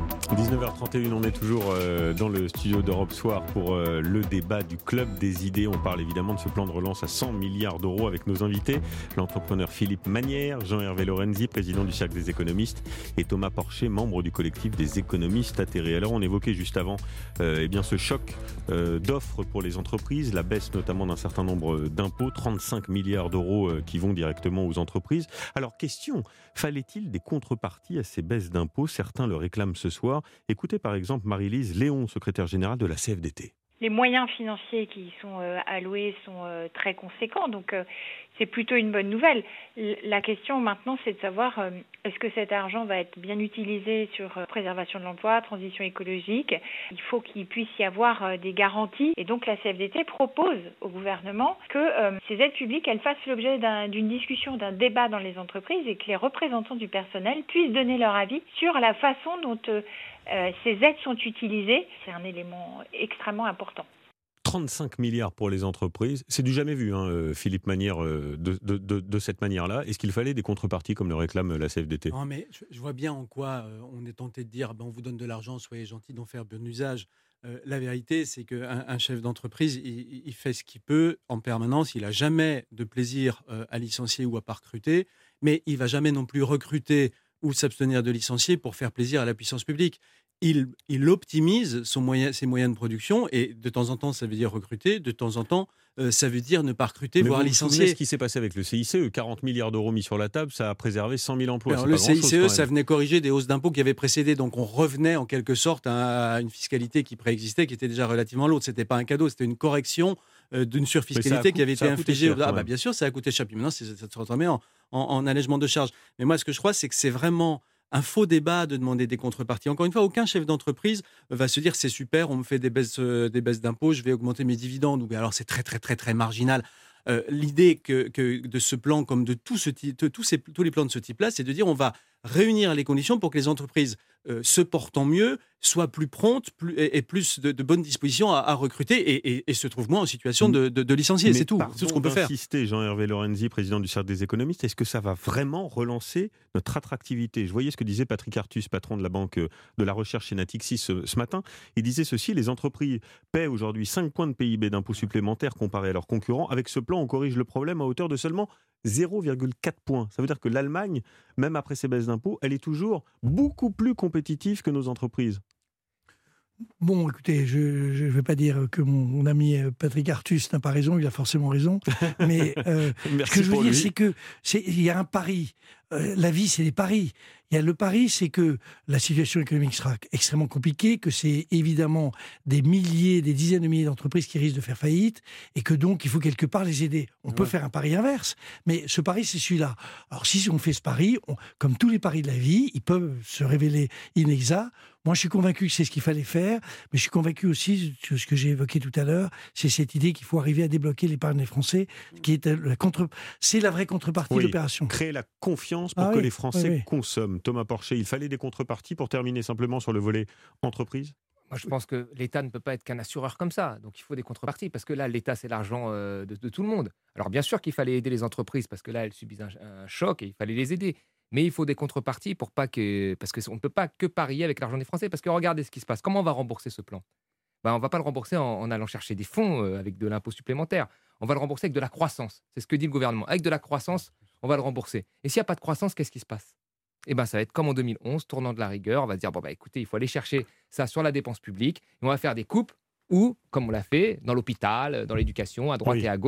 [SPEAKER 2] 19h31, on est toujours dans le studio d'Europe Soir pour le débat du Club des idées. On parle évidemment de ce plan de relance à 100 milliards d'euros avec nos invités, l'entrepreneur Philippe Manière, Jean-Hervé Lorenzi, président du Cercle des économistes, et Thomas Porcher, membre du collectif des économistes atterrés. Alors on évoquait juste avant ce choc d'offres pour les entreprises, la baisse notamment d'un certain nombre d'impôts, 35 milliards d'euros qui vont directement aux entreprises. Alors question, fallait-il des contreparties à ces baisses d'impôts ? Certains le réclament ce soir. Écoutez par exemple Marie-Lise Léon, secrétaire générale de la CFDT.
[SPEAKER 7] Les moyens financiers qui sont alloués sont très conséquents, donc c'est plutôt une bonne nouvelle. La question maintenant, c'est de savoir est-ce que cet argent va être bien utilisé sur préservation de l'emploi, transition écologique. Il faut qu'il puisse y avoir des garanties, et donc la CFDT propose au gouvernement que ces aides publiques, elles fassent l'objet d'une discussion, d'un débat dans les entreprises, et que les représentants du personnel puissent donner leur avis sur la façon dont ces aides sont utilisées. C'est un élément extrêmement important.
[SPEAKER 2] 35 milliards pour les entreprises, c'est du jamais vu, Philippe Manière, de cette manière-là. Est-ce qu'il fallait des contreparties comme le réclame la CFDT ?
[SPEAKER 20] Non, mais je vois bien en quoi on est tenté de dire on vous donne de l'argent, soyez gentils d'en faire bon usage. La vérité, c'est qu'un chef d'entreprise, il fait ce qu'il peut en permanence. Il n'a jamais de plaisir à licencier ou à pas recruter, mais il ne va jamais non plus recruter ou s'abstenir de licencier pour faire plaisir à la puissance publique. Il optimise ses moyens de production, et de temps en temps, ça veut dire recruter, de temps en temps, ça veut dire ne pas recruter, voire licencier.
[SPEAKER 2] Ce qui s'est passé avec le CICE, 40 milliards d'euros mis sur la table, ça a préservé 100 000 emplois.
[SPEAKER 20] Alors, le CICE, ça venait corriger des hausses d'impôts qui avaient précédé, donc on revenait en quelque sorte à une fiscalité qui préexistait, qui était déjà relativement lourde. C'était pas un cadeau, c'était une correction d'une surfiscalité qui avait été infligée. Bien sûr, ça a coûté cher. Puis maintenant, ça se transformait en allègement de charges. Mais moi, ce que je crois, c'est que c'est vraiment un faux débat de demander des contreparties. Encore une fois, aucun chef d'entreprise va se dire c'est super, on me fait des baisses d'impôts, je vais augmenter mes dividendes. Alors c'est très très très très marginal. L'idée que de ce plan, comme de tous les plans de ce type-là, c'est de dire on va réunir les conditions pour que les entreprises se portant mieux soient plus promptes et plus de bonnes dispositions à recruter et se trouvent moins en situation de licencier. C'est tout ce qu'on peut faire.
[SPEAKER 2] Insister, Jean-Hervé Lorenzi, président du Cercle des économistes, est-ce que ça va vraiment relancer notre attractivité ? Je voyais ce que disait Patrick Artus, patron de la banque de la recherche chez Natixis ce matin. Il disait ceci: les entreprises paient aujourd'hui 5 points de PIB d'impôts supplémentaires comparés à leurs concurrents. Avec ce plan, on corrige le problème à hauteur de seulement 0,4 points. Ça veut dire que l'Allemagne, même après ses baisses d'impôts, elle est toujours beaucoup plus compétitive que nos entreprises.
[SPEAKER 18] Bon, écoutez, je ne vais pas dire que mon ami Patrick Artus n'a pas raison, il a forcément raison, mais ce que je veux dire, c'est qu'il y a un pari. La vie, c'est des paris. Il y a le pari, c'est que la situation économique sera extrêmement compliquée, que c'est évidemment des dizaines de milliers d'entreprises qui risquent de faire faillite, et que donc il faut quelque part les aider. On peut faire un pari inverse, mais ce pari, c'est celui-là. Alors si on fait ce pari, comme tous les paris de la vie, ils peuvent se révéler inexacts. Moi, je suis convaincu que c'est ce qu'il fallait faire, mais je suis convaincu aussi de ce que j'ai évoqué tout à l'heure, c'est cette idée qu'il faut arriver à débloquer l'épargne des Français, qui est c'est la vraie contrepartie de l'opération.
[SPEAKER 2] Créer la confiance pour que les Français consomment. Thomas Porcher, il fallait des contreparties pour terminer simplement sur le volet entreprise ?
[SPEAKER 21] Moi, je pense que l'État ne peut pas être qu'un assureur comme ça. Donc, il faut des contreparties. Parce que là, l'État, c'est l'argent de tout le monde. Alors, bien sûr qu'il fallait aider les entreprises parce que là, elles subissent un choc et il fallait les aider. Mais il faut des contreparties parce qu'on ne peut pas que parier avec l'argent des Français. Parce que regardez ce qui se passe. Comment on va rembourser ce plan ? On ne va pas le rembourser en allant chercher des fonds avec de l'impôt supplémentaire. On va le rembourser avec de la croissance. C'est ce que dit le gouvernement. Avec de la croissance, on va le rembourser. Et s'il n'y a pas de croissance, qu'est-ce qui se passe ? Ça va être comme en 2011, tournant de la rigueur. On va se dire, écoutez, il faut aller chercher ça sur la dépense publique. Et on va faire des coupes ou, comme on l'a fait, dans l'hôpital, dans l'éducation, à droite et à gauche.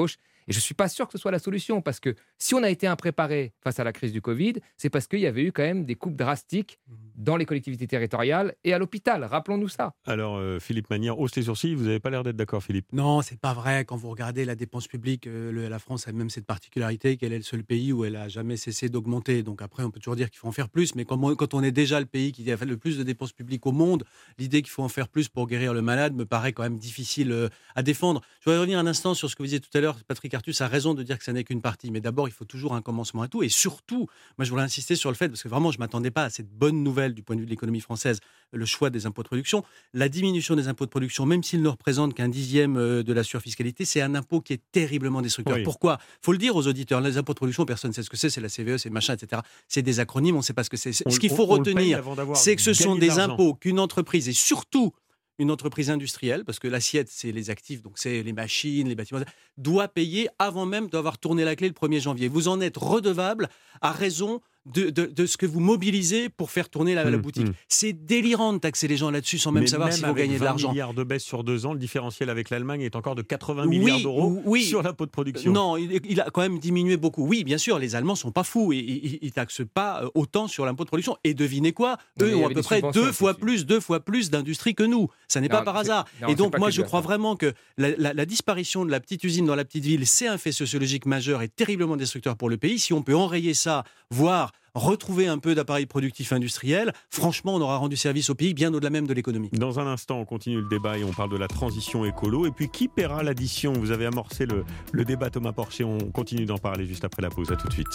[SPEAKER 21] Et je ne suis pas sûr que ce soit la solution, parce que si on a été impréparé face à la crise du Covid, c'est parce qu'il y avait eu quand même des coupes drastiques dans les collectivités territoriales et à l'hôpital. Rappelons-nous ça.
[SPEAKER 2] Alors, Philippe Manière hausse les sourcils. Vous n'avez pas l'air d'être d'accord, Philippe?
[SPEAKER 20] Non, c'est pas vrai. Quand vous regardez la dépense publique, la France a même cette particularité qu'elle est le seul pays où elle a jamais cessé d'augmenter. Donc après, on peut toujours dire qu'il faut en faire plus, mais quand on est déjà le pays qui a fait le plus de dépenses publiques au monde, l'idée qu'il faut en faire plus pour guérir le malade me paraît quand même difficile à défendre. Je voudrais revenir un instant sur ce que vous disiez tout à l'heure. Patrick Artus a raison de dire que ça n'est qu'une partie, mais d'abord, il faut toujours un commencement à tout. Et surtout, moi, je voudrais insister sur le fait, parce que vraiment, je ne m'attendais pas à cette bonne nouvelle du point de vue de l'économie française, le choix des impôts de production. La diminution des impôts de production, même s'ils ne représentent qu'un dixième de la surfiscalité, c'est un impôt qui est terriblement destructeur. Oui. Pourquoi ? Il faut le dire aux auditeurs, les impôts de production, personne ne sait ce que c'est la CVE, c'est machin, etc. C'est des acronymes, on ne sait pas ce que c'est. Ce qu'il faut retenir, c'est que ce sont des impôts qu'une entreprise, et surtout une entreprise industrielle, parce que l'assiette, c'est les actifs, donc c'est les machines, les bâtiments, doit payer avant même d'avoir tourné la clé le 1er janvier. Vous en êtes redevable à raison de ce que vous mobilisez pour faire tourner la boutique. C'est délirant de taxer les gens là-dessus sans même savoir s'ils vont gagner de l'argent.
[SPEAKER 2] 20 milliards de baisse sur 2 ans, le différentiel avec l'Allemagne est encore de 80 milliards d'euros sur l'impôt de production.
[SPEAKER 20] Non, il a quand même diminué beaucoup. Oui, bien sûr, les Allemands ne sont pas fous. Ils ne taxent pas autant sur l'impôt de production. Et devinez quoi ? Eux ont à peu près deux fois plus d'industrie que nous. Ça n'est pas par hasard. Et donc, moi, je crois vraiment que la disparition de la petite usine dans la petite ville, c'est un fait sociologique majeur et terriblement destructeur pour le pays. Si on peut enrayer ça, voire retrouver un peu d'appareil productif industriel, franchement, on aura rendu service au pays bien au-delà même de l'économie.
[SPEAKER 2] Dans un instant, on continue le débat et on parle de la transition écolo. Et puis, qui paiera l'addition ? Vous avez amorcé le débat, Thomas Porcher. On continue d'en parler juste après la pause. À tout de suite.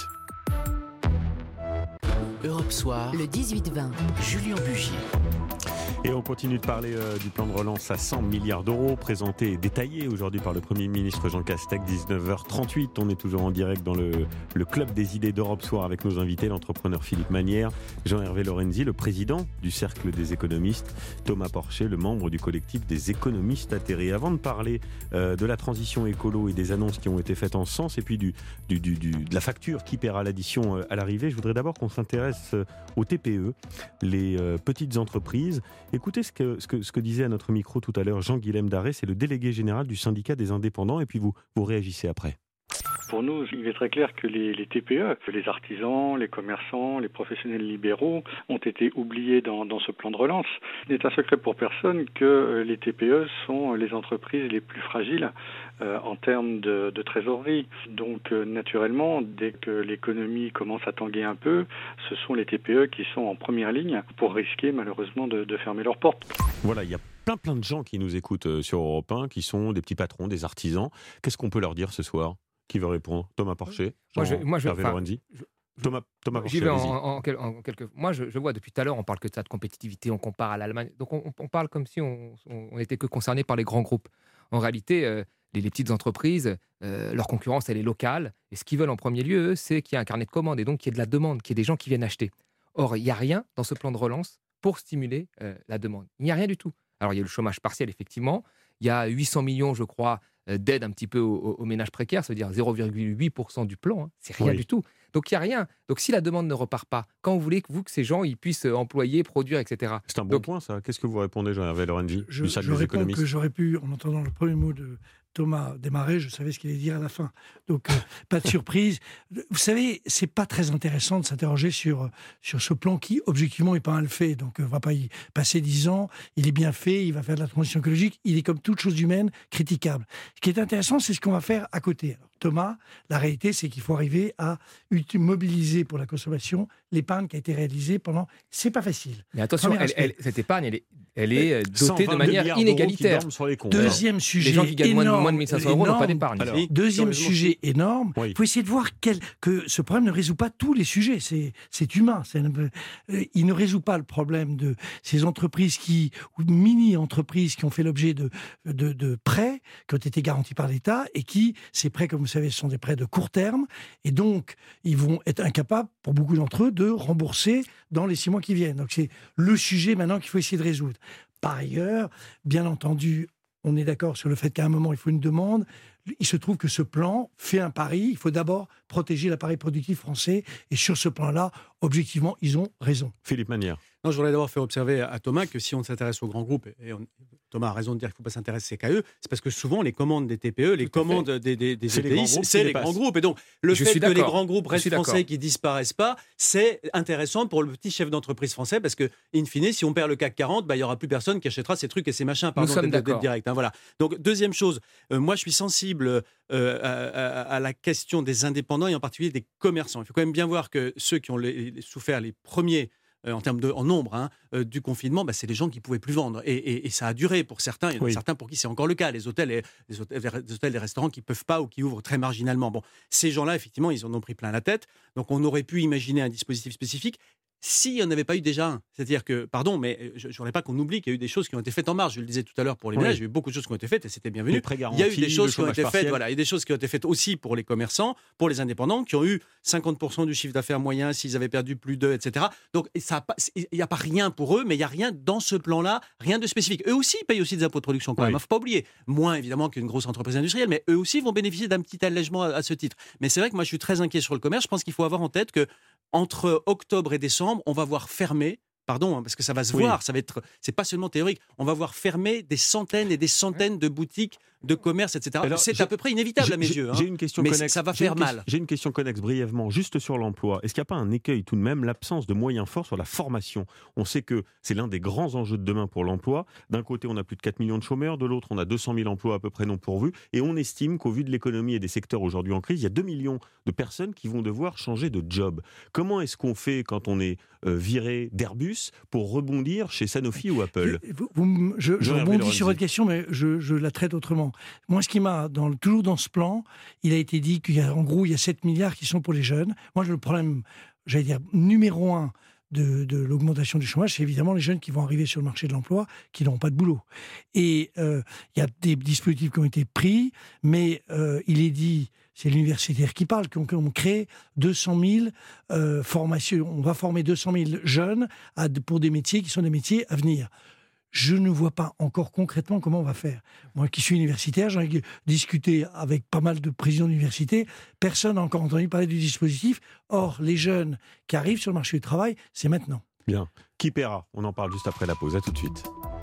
[SPEAKER 1] Europe Soir, le 18-20, Julien Bugier.
[SPEAKER 2] Et on continue de parler du plan de relance à 100 milliards d'euros, présenté et détaillé aujourd'hui par le Premier ministre Jean Castex, 19h38. On est toujours en direct dans le club des idées d'Europe Soir avec nos invités, l'entrepreneur Philippe Manière, Jean-Hervé Lorenzi, le président du Cercle des économistes, Thomas Porcher, le membre du collectif des économistes atterrés. Avant de parler de la transition écolo et des annonces qui ont été faites en ce sens, et puis de la facture qui paiera l'addition à l'arrivée, je voudrais d'abord qu'on s'intéresse aux TPE, les petites entreprises. Écoutez ce que disait à notre micro tout à l'heure Jean-Guilhem Darré, c'est le délégué général du syndicat des indépendants, et puis vous réagissez après.
[SPEAKER 6] Pour nous, il est très clair que les TPE, les artisans, les commerçants, les professionnels libéraux ont été oubliés dans ce plan de relance. Il n'est un secret pour personne que les TPE sont les entreprises les plus fragiles en termes de trésorerie. Donc naturellement, dès que l'économie commence à tanguer un peu, ce sont les TPE qui sont en première ligne pour risquer malheureusement de fermer leurs portes.
[SPEAKER 2] Voilà, il y a plein de gens qui nous écoutent sur Europe 1, qui sont des petits patrons, des artisans. Qu'est-ce qu'on peut leur dire ce soir ? Qui veut répondre ? Thomas Porcher, Hervé Lorenzi. Thomas Porcher,
[SPEAKER 21] Moi, je vois depuis tout à l'heure, on parle que de ça, de compétitivité, on compare à l'Allemagne. Donc, on parle comme si on n'était que concerné par les grands groupes. En réalité, les petites entreprises, leur concurrence, elle est locale. Et ce qu'ils veulent en premier lieu, c'est qu'il y ait un carnet de commandes et donc qu'il y ait de la demande, qu'il y ait des gens qui viennent acheter. Or, il n'y a rien dans ce plan de relance pour stimuler la demande. Il n'y a rien du tout. Alors, il y a le chômage partiel, effectivement. Il y a 800 millions, je crois, d'aide un petit peu aux ménages précaires, ça veut dire 0,8% du plan, hein. C'est rien du tout. Donc il n'y a rien. Donc si la demande ne repart pas, quand voulez-vous que ces gens ils puissent employer, produire, etc.
[SPEAKER 2] C'est un bon point ça. Qu'est-ce que vous répondez, Jean-Hervé Lorenzi, du Cercle des
[SPEAKER 18] réponds
[SPEAKER 2] économistes ?
[SPEAKER 18] Que j'aurais pu, en entendant le premier mot de Thomas démarrer, je savais ce qu'il allait dire à la fin. Donc, pas de surprise. Vous savez, c'est pas très intéressant de s'interroger sur ce plan qui, objectivement, n'est pas mal fait. Donc, on ne va pas y passer 10 ans. Il est bien fait, il va faire de la transition écologique. Il est, comme toute chose humaine, critiquable. Ce qui est intéressant, c'est ce qu'on va faire à côté. Alors, Thomas, la réalité, c'est qu'il faut arriver à mobiliser pour la consommation l'épargne qui a été réalisée pendant... C'est pas facile.
[SPEAKER 21] Mais attention, cette épargne, elle est dotée de manière inégalitaire.
[SPEAKER 18] Deuxième sujet
[SPEAKER 21] les gens qui gagnent moins de 1500 euros n'ont pas d'épargne.
[SPEAKER 18] Deuxième sujet énorme, il faut essayer de voir que ce problème ne résout pas tous les sujets. C'est humain. Il ne résout pas le problème de ces entreprises ou mini-entreprises qui ont fait l'objet de prêts qui ont été garantis par l'État et qui, ces prêts, comme vous savez, ce sont des prêts de court terme et donc ils vont être incapables, pour beaucoup d'entre eux, de rembourser dans les 6 mois qui viennent. Donc c'est le sujet maintenant qu'il faut essayer de résoudre. Par ailleurs, bien entendu, on est d'accord sur le fait qu'à un moment, il faut une demande. Il se trouve que ce plan fait un pari. Il faut d'abord protéger l'appareil productif français. Et sur ce plan-là, objectivement, ils ont raison.
[SPEAKER 2] Philippe Manière.
[SPEAKER 20] Non, je voudrais d'abord faire observer à Thomas que si on s'intéresse aux grands groupes, et Thomas a raison de dire qu'il ne faut pas s'intéresser qu'à eux, c'est parce que souvent les commandes des TPE, les commandes des ETI, c'est les grands groupes. Et donc le fait que les grands groupes restent français qui ne disparaissent pas, c'est intéressant pour le petit chef d'entreprise français parce que, in fine, si on perd le CAC 40, il n'y aura plus personne qui achètera ces trucs et ces machins. Pardon d'être direct. Voilà. Donc deuxième chose, moi je suis sensible à la question des indépendants et en particulier des commerçants. Il faut quand même bien voir que ceux qui ont souffert les premiers en nombre du confinement, c'est les gens qui ne pouvaient plus vendre. Et ça a duré pour certains. Il y en a certains pour qui c'est encore le cas. Les hôtels, les restaurants qui ne peuvent pas ou qui ouvrent très marginalement. Bon, ces gens-là, effectivement, ils en ont pris plein la tête. Donc on aurait pu imaginer un dispositif spécifique. S'il n'y en avait pas eu déjà un, c'est-à-dire que, pardon, mais je ne voudrais pas qu'on oublie qu'il y a eu des choses qui ont été faites en marge. Je le disais tout à l'heure pour les ménages, il y a eu beaucoup de choses qui ont été faites et c'était bienvenu. Il y a eu des choses qui ont été faites, il y a des choses qui ont été faites aussi pour les commerçants, pour les indépendants, qui ont eu 50% du chiffre d'affaires moyen s'ils avaient perdu plus d'eux, etc. Donc il n'y a pas rien pour eux, mais il n'y a rien dans ce plan-là, rien de spécifique. Eux aussi payent aussi des impôts de production quand même, il ne faut pas oublier. Moins évidemment qu'une grosse entreprise industrielle, mais eux aussi vont bénéficier d'un petit allègement à ce titre. Mais c'est vrai que moi je suis très inquiet sur le commerce. Je pense qu'il faut avoir en tête que entre octobre et décembre, on va voir fermer, parce que ça va se voir, c'est pas seulement théorique, on va voir fermer des centaines et des centaines de boutiques, de commerce, etc. Alors, c'est à peu près inévitable à mes yeux.
[SPEAKER 2] J'ai une question
[SPEAKER 20] connexe. Ça va faire mal.
[SPEAKER 2] J'ai une question connexe brièvement, juste sur l'emploi. Est-ce qu'il n'y a pas un écueil tout de même, l'absence de moyens forts sur la formation ? On sait que c'est l'un des grands enjeux de demain pour l'emploi. D'un côté, on a plus de 4 millions de chômeurs, de l'autre, on a 200 000 emplois à peu près non pourvus. Et on estime qu'au vu de l'économie et des secteurs aujourd'hui en crise, il y a 2 millions de personnes qui vont devoir changer de job. Comment est-ce qu'on fait quand on est viré d'Airbus pour rebondir chez Sanofi ou Apple ?
[SPEAKER 18] Je rebondis sur votre question, mais je la traite autrement. Moi, ce qui m'a, toujours dans ce plan, il a été dit qu'en gros, il y a 7 milliards qui sont pour les jeunes. Moi, le problème, j'allais dire, numéro 1 de l'augmentation du chômage, c'est évidemment les jeunes qui vont arriver sur le marché de l'emploi, qui n'auront pas de boulot. Et il y a des dispositifs qui ont été pris, mais il est dit, c'est l'universitaire qui parle, qu'on crée 200 000 formations. On va former 200 000 jeunes pour des métiers qui sont des métiers à venir. Je ne vois pas encore concrètement comment on va faire. Moi qui suis universitaire, j'en ai discuté avec pas mal de présidents d'université. Personne n'a encore entendu parler du dispositif. Or, les jeunes qui arrivent sur le marché du travail, c'est maintenant.
[SPEAKER 2] Bien. Qui paiera ? On en parle juste après la pause. À tout de suite.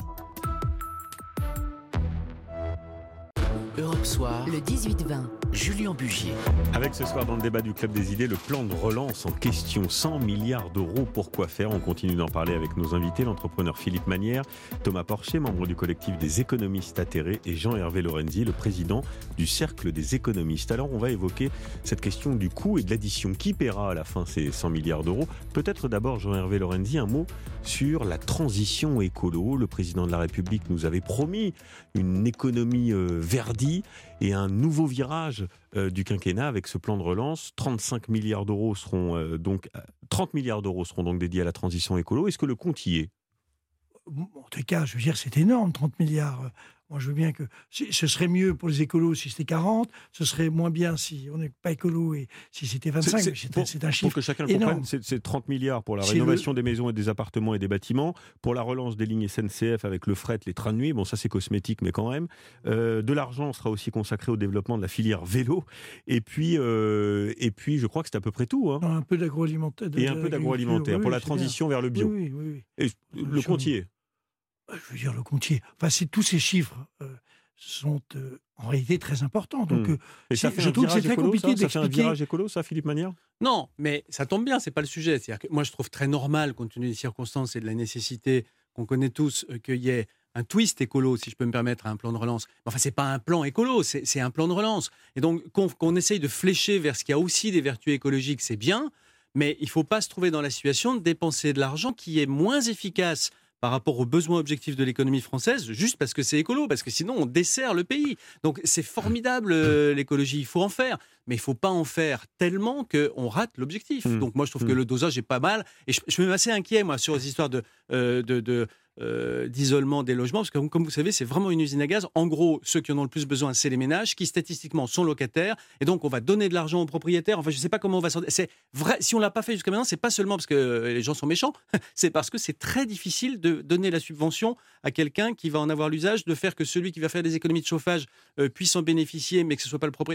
[SPEAKER 1] Europe Soir, le 18-20, Julien Bugier.
[SPEAKER 2] Avec ce soir dans le débat du Club des Idées, le plan de relance en question, 100 milliards d'euros, pourquoi faire ? On continue d'en parler avec nos invités, l'entrepreneur Philippe Manière, Thomas Porcher, membre du collectif des économistes atterrés, et Jean-Hervé Lorenzi, le président du Cercle des économistes. Alors on va évoquer cette question du coût et de l'addition. Qui paiera à la fin ces 100 milliards d'euros ? Peut-être d'abord, Jean-Hervé Lorenzi, un mot sur la transition écolo. Le président de la République nous avait promis une économie verdie et un nouveau virage du quinquennat avec ce plan de relance. 30 milliards d'euros seront donc dédiés à la transition écolo. Est-ce que le compte y est ?
[SPEAKER 18] En tout cas, je veux dire, c'est énorme, 30 milliards. Moi, je veux bien que... Ce serait mieux pour les écolos si c'était 40, ce serait moins bien si on n'est pas écolo et si c'était 25. C'est un chiffre
[SPEAKER 2] pour que chacun
[SPEAKER 18] énorme.
[SPEAKER 2] comprenne, c'est 30 milliards pour la rénovation des maisons et des appartements et des bâtiments, pour la relance des lignes SNCF avec le fret, les trains de nuit, bon ça c'est cosmétique mais quand même. De l'argent sera aussi consacré au développement de la filière vélo. Et puis je crois que c'est à peu près tout. Hein.
[SPEAKER 18] Un peu d'agroalimentaire.
[SPEAKER 2] Et un peu d'agroalimentaire pour la transition vers le bio.
[SPEAKER 18] Oui.
[SPEAKER 2] Et le comptier.
[SPEAKER 18] Je veux dire, le comptier. Enfin, tous ces chiffres sont en réalité très importants. Donc,
[SPEAKER 2] je trouve que c'est très compliqué d'expliquer. Ça fait un virage écolo, ça, Philippe Manière ?
[SPEAKER 20] Non, mais ça tombe bien, c'est pas le sujet. C'est-à-dire que moi, je trouve très normal, compte tenu des circonstances et de la nécessité qu'on connaît tous, qu'il y ait un twist écolo, si je peux me permettre, à un plan de relance. Enfin, c'est pas un plan écolo, c'est un plan de relance. Et donc, qu'on essaye de flécher vers ce qui a aussi des vertus écologiques, c'est bien, mais il faut pas se trouver dans la situation de dépenser de l'argent qui est moins efficace par rapport aux besoins objectifs de l'économie française, juste parce que c'est écolo, parce que sinon on dessert le pays. Donc c'est formidable l'écologie, il faut en faire, mais il ne faut pas en faire tellement qu'on rate l'objectif. Donc moi je trouve que le dosage est pas mal, et je suis même assez inquiet moi sur les histoires d'isolement des logements, parce que comme vous savez, c'est vraiment une usine à gaz. En gros, ceux qui en ont le plus besoin, c'est les ménages, qui statistiquement sont locataires, et donc on va donner de l'argent aux propriétaires. Enfin, je ne sais pas comment on va sortir. C'est vrai, si on ne l'a pas fait jusqu'à maintenant, c'est pas seulement parce que les gens sont méchants, c'est parce que c'est très difficile de donner la subvention à quelqu'un qui va en avoir l'usage, de faire que celui qui va faire des économies de chauffage puisse en bénéficier, mais que ce ne soit pas le propriétaire. Enfin,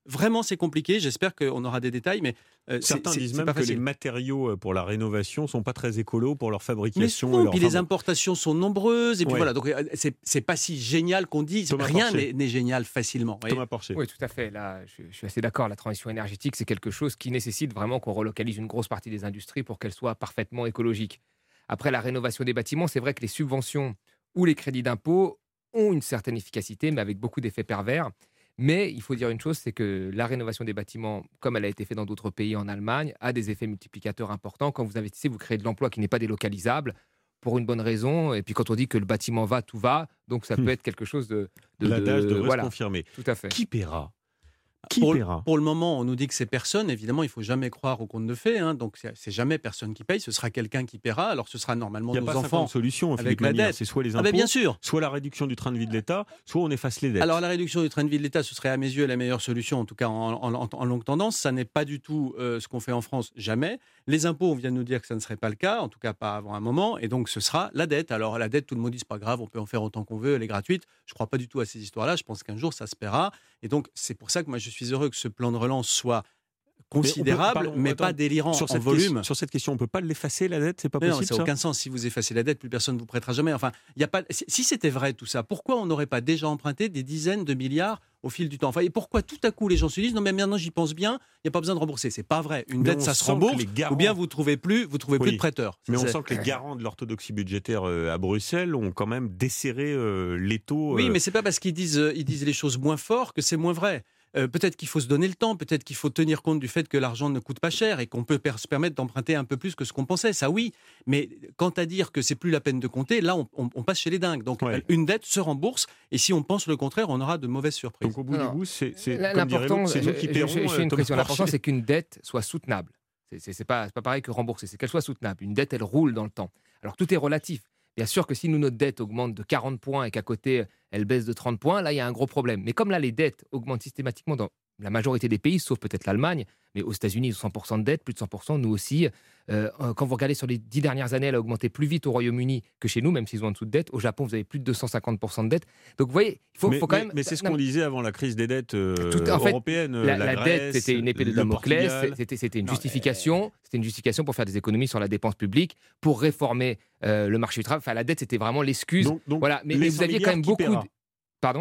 [SPEAKER 20] vraiment, c'est compliqué. J'espère qu'on aura des détails, mais
[SPEAKER 2] certains disent même
[SPEAKER 20] pas
[SPEAKER 2] que
[SPEAKER 20] facile.
[SPEAKER 2] les matériaux pour la rénovation sont pas très écolos pour leur fabrication.
[SPEAKER 20] Mais puis les importations sont nombreuses, et puis voilà, donc c'est pas si génial qu'on dise. Rien n'est génial facilement.
[SPEAKER 2] Thomas Porcher.
[SPEAKER 21] Oui, tout à fait. Là, je suis assez d'accord. La transition énergétique, c'est quelque chose qui nécessite vraiment qu'on relocalise une grosse partie des industries pour qu'elles soient parfaitement écologiques. Après la rénovation des bâtiments, c'est vrai que les subventions ou les crédits d'impôt ont une certaine efficacité, mais avec beaucoup d'effets pervers. Mais il faut dire une chose, c'est que la rénovation des bâtiments, comme elle a été faite dans d'autres pays, en Allemagne, a des effets multiplicateurs importants. Quand vous investissez, vous créez de l'emploi qui n'est pas délocalisable pour une bonne raison. Et puis quand on dit que le bâtiment va, tout va. Donc ça peut être quelque chose de
[SPEAKER 2] l'adage devrait se confirmer.
[SPEAKER 21] Tout à fait.
[SPEAKER 2] Qui paiera ?
[SPEAKER 20] Pour le moment, on nous dit que c'est personne. Évidemment, il ne faut jamais croire au conte de fées. Donc, c'est jamais personne qui paye. Ce sera quelqu'un qui paiera. Alors, ce sera normalement nos enfants. Il n'y a pas 50
[SPEAKER 2] solutions,
[SPEAKER 20] avec
[SPEAKER 2] Philippe
[SPEAKER 20] la
[SPEAKER 2] Manière.
[SPEAKER 20] dette.
[SPEAKER 2] C'est soit les impôts,
[SPEAKER 20] bien sûr.
[SPEAKER 2] soit la réduction du train de vie de l'État, soit on efface les dettes.
[SPEAKER 20] Alors, la réduction du train de vie de l'État, ce serait à mes yeux la meilleure solution, en tout cas en longue tendance. Ça n'est pas du tout ce qu'on fait en France, jamais. Les impôts, on vient de nous dire que ça ne serait pas le cas, en tout cas pas avant un moment. Et donc, ce sera la dette. Alors, la dette, tout le monde dit, c'est pas grave, on peut en faire autant qu'on veut, elle est gratuite. Je ne crois pas du tout à ces histoires-là. Je pense qu'un jour, ça se paiera. Et donc, c'est pour ça que moi, je suis heureux que ce plan de relance soit considérable, mais pas délirant en volume.
[SPEAKER 2] Sur cette question, on ne peut pas l'effacer, la dette, c'est pas possible.
[SPEAKER 20] Ça n'a aucun sens. Si vous effacez la dette, plus personne ne vous prêtera jamais. Enfin, y a pas. Si c'était vrai tout ça, pourquoi on n'aurait pas déjà emprunté des dizaines de milliards au fil du temps ? Enfin, et pourquoi tout à coup les gens se disent non mais maintenant j'y pense bien, il n'y a pas besoin de rembourser. C'est pas vrai. Une dette, ça se rembourse. Ou bien vous trouvez plus de prêteurs.
[SPEAKER 2] Mais on sent que les garants de l'orthodoxie budgétaire à Bruxelles ont quand même desserré l'étau.
[SPEAKER 20] Oui, mais c'est pas parce qu'ils disent les choses moins fort que c'est moins vrai. Peut-être qu'il faut se donner le temps, peut-être qu'il faut tenir compte du fait que l'argent ne coûte pas cher et qu'on peut se permettre d'emprunter un peu plus que ce qu'on pensait, ça oui. Mais quant à dire que c'est plus la peine de compter, là on passe chez les dingues. Donc une dette se rembourse et si on pense le contraire, on aura de mauvaises surprises.
[SPEAKER 2] Donc au bout du bout, c'est
[SPEAKER 21] l'important,
[SPEAKER 2] c'est nous qui paierons.
[SPEAKER 21] L'important, c'est qu'une dette soit soutenable. C'est pas pareil que rembourser, c'est qu'elle soit soutenable. Une dette, elle roule dans le temps. Alors tout est relatif. Bien sûr que si notre dette augmente de 40 points et qu'à côté, elle baisse de 30 points, là, il y a un gros problème. Mais comme là, les dettes augmentent systématiquement dans la majorité des pays, sauf peut-être l'Allemagne, mais aux États-Unis, ils ont 100% de dette, plus de 100%, nous aussi. Quand vous regardez sur les 10 dernières années, elle a augmenté plus vite au Royaume-Uni que chez nous, même s'ils ont en dessous de dette. Au Japon, vous avez plus de 250% de dette. Donc vous voyez, il faut quand même...
[SPEAKER 2] Mais c'est ce qu'on disait avant la crise des dettes européennes.
[SPEAKER 21] La
[SPEAKER 2] Grèce,
[SPEAKER 21] dette, c'était une épée de Damoclès, c'était une justification. C'était une justification pour faire des économies sur la dépense publique, pour réformer le marché du travail. Enfin, la dette, c'était vraiment l'excuse.
[SPEAKER 2] Voilà.
[SPEAKER 20] Mais
[SPEAKER 2] vous aviez quand même beaucoup...
[SPEAKER 21] Pardon ?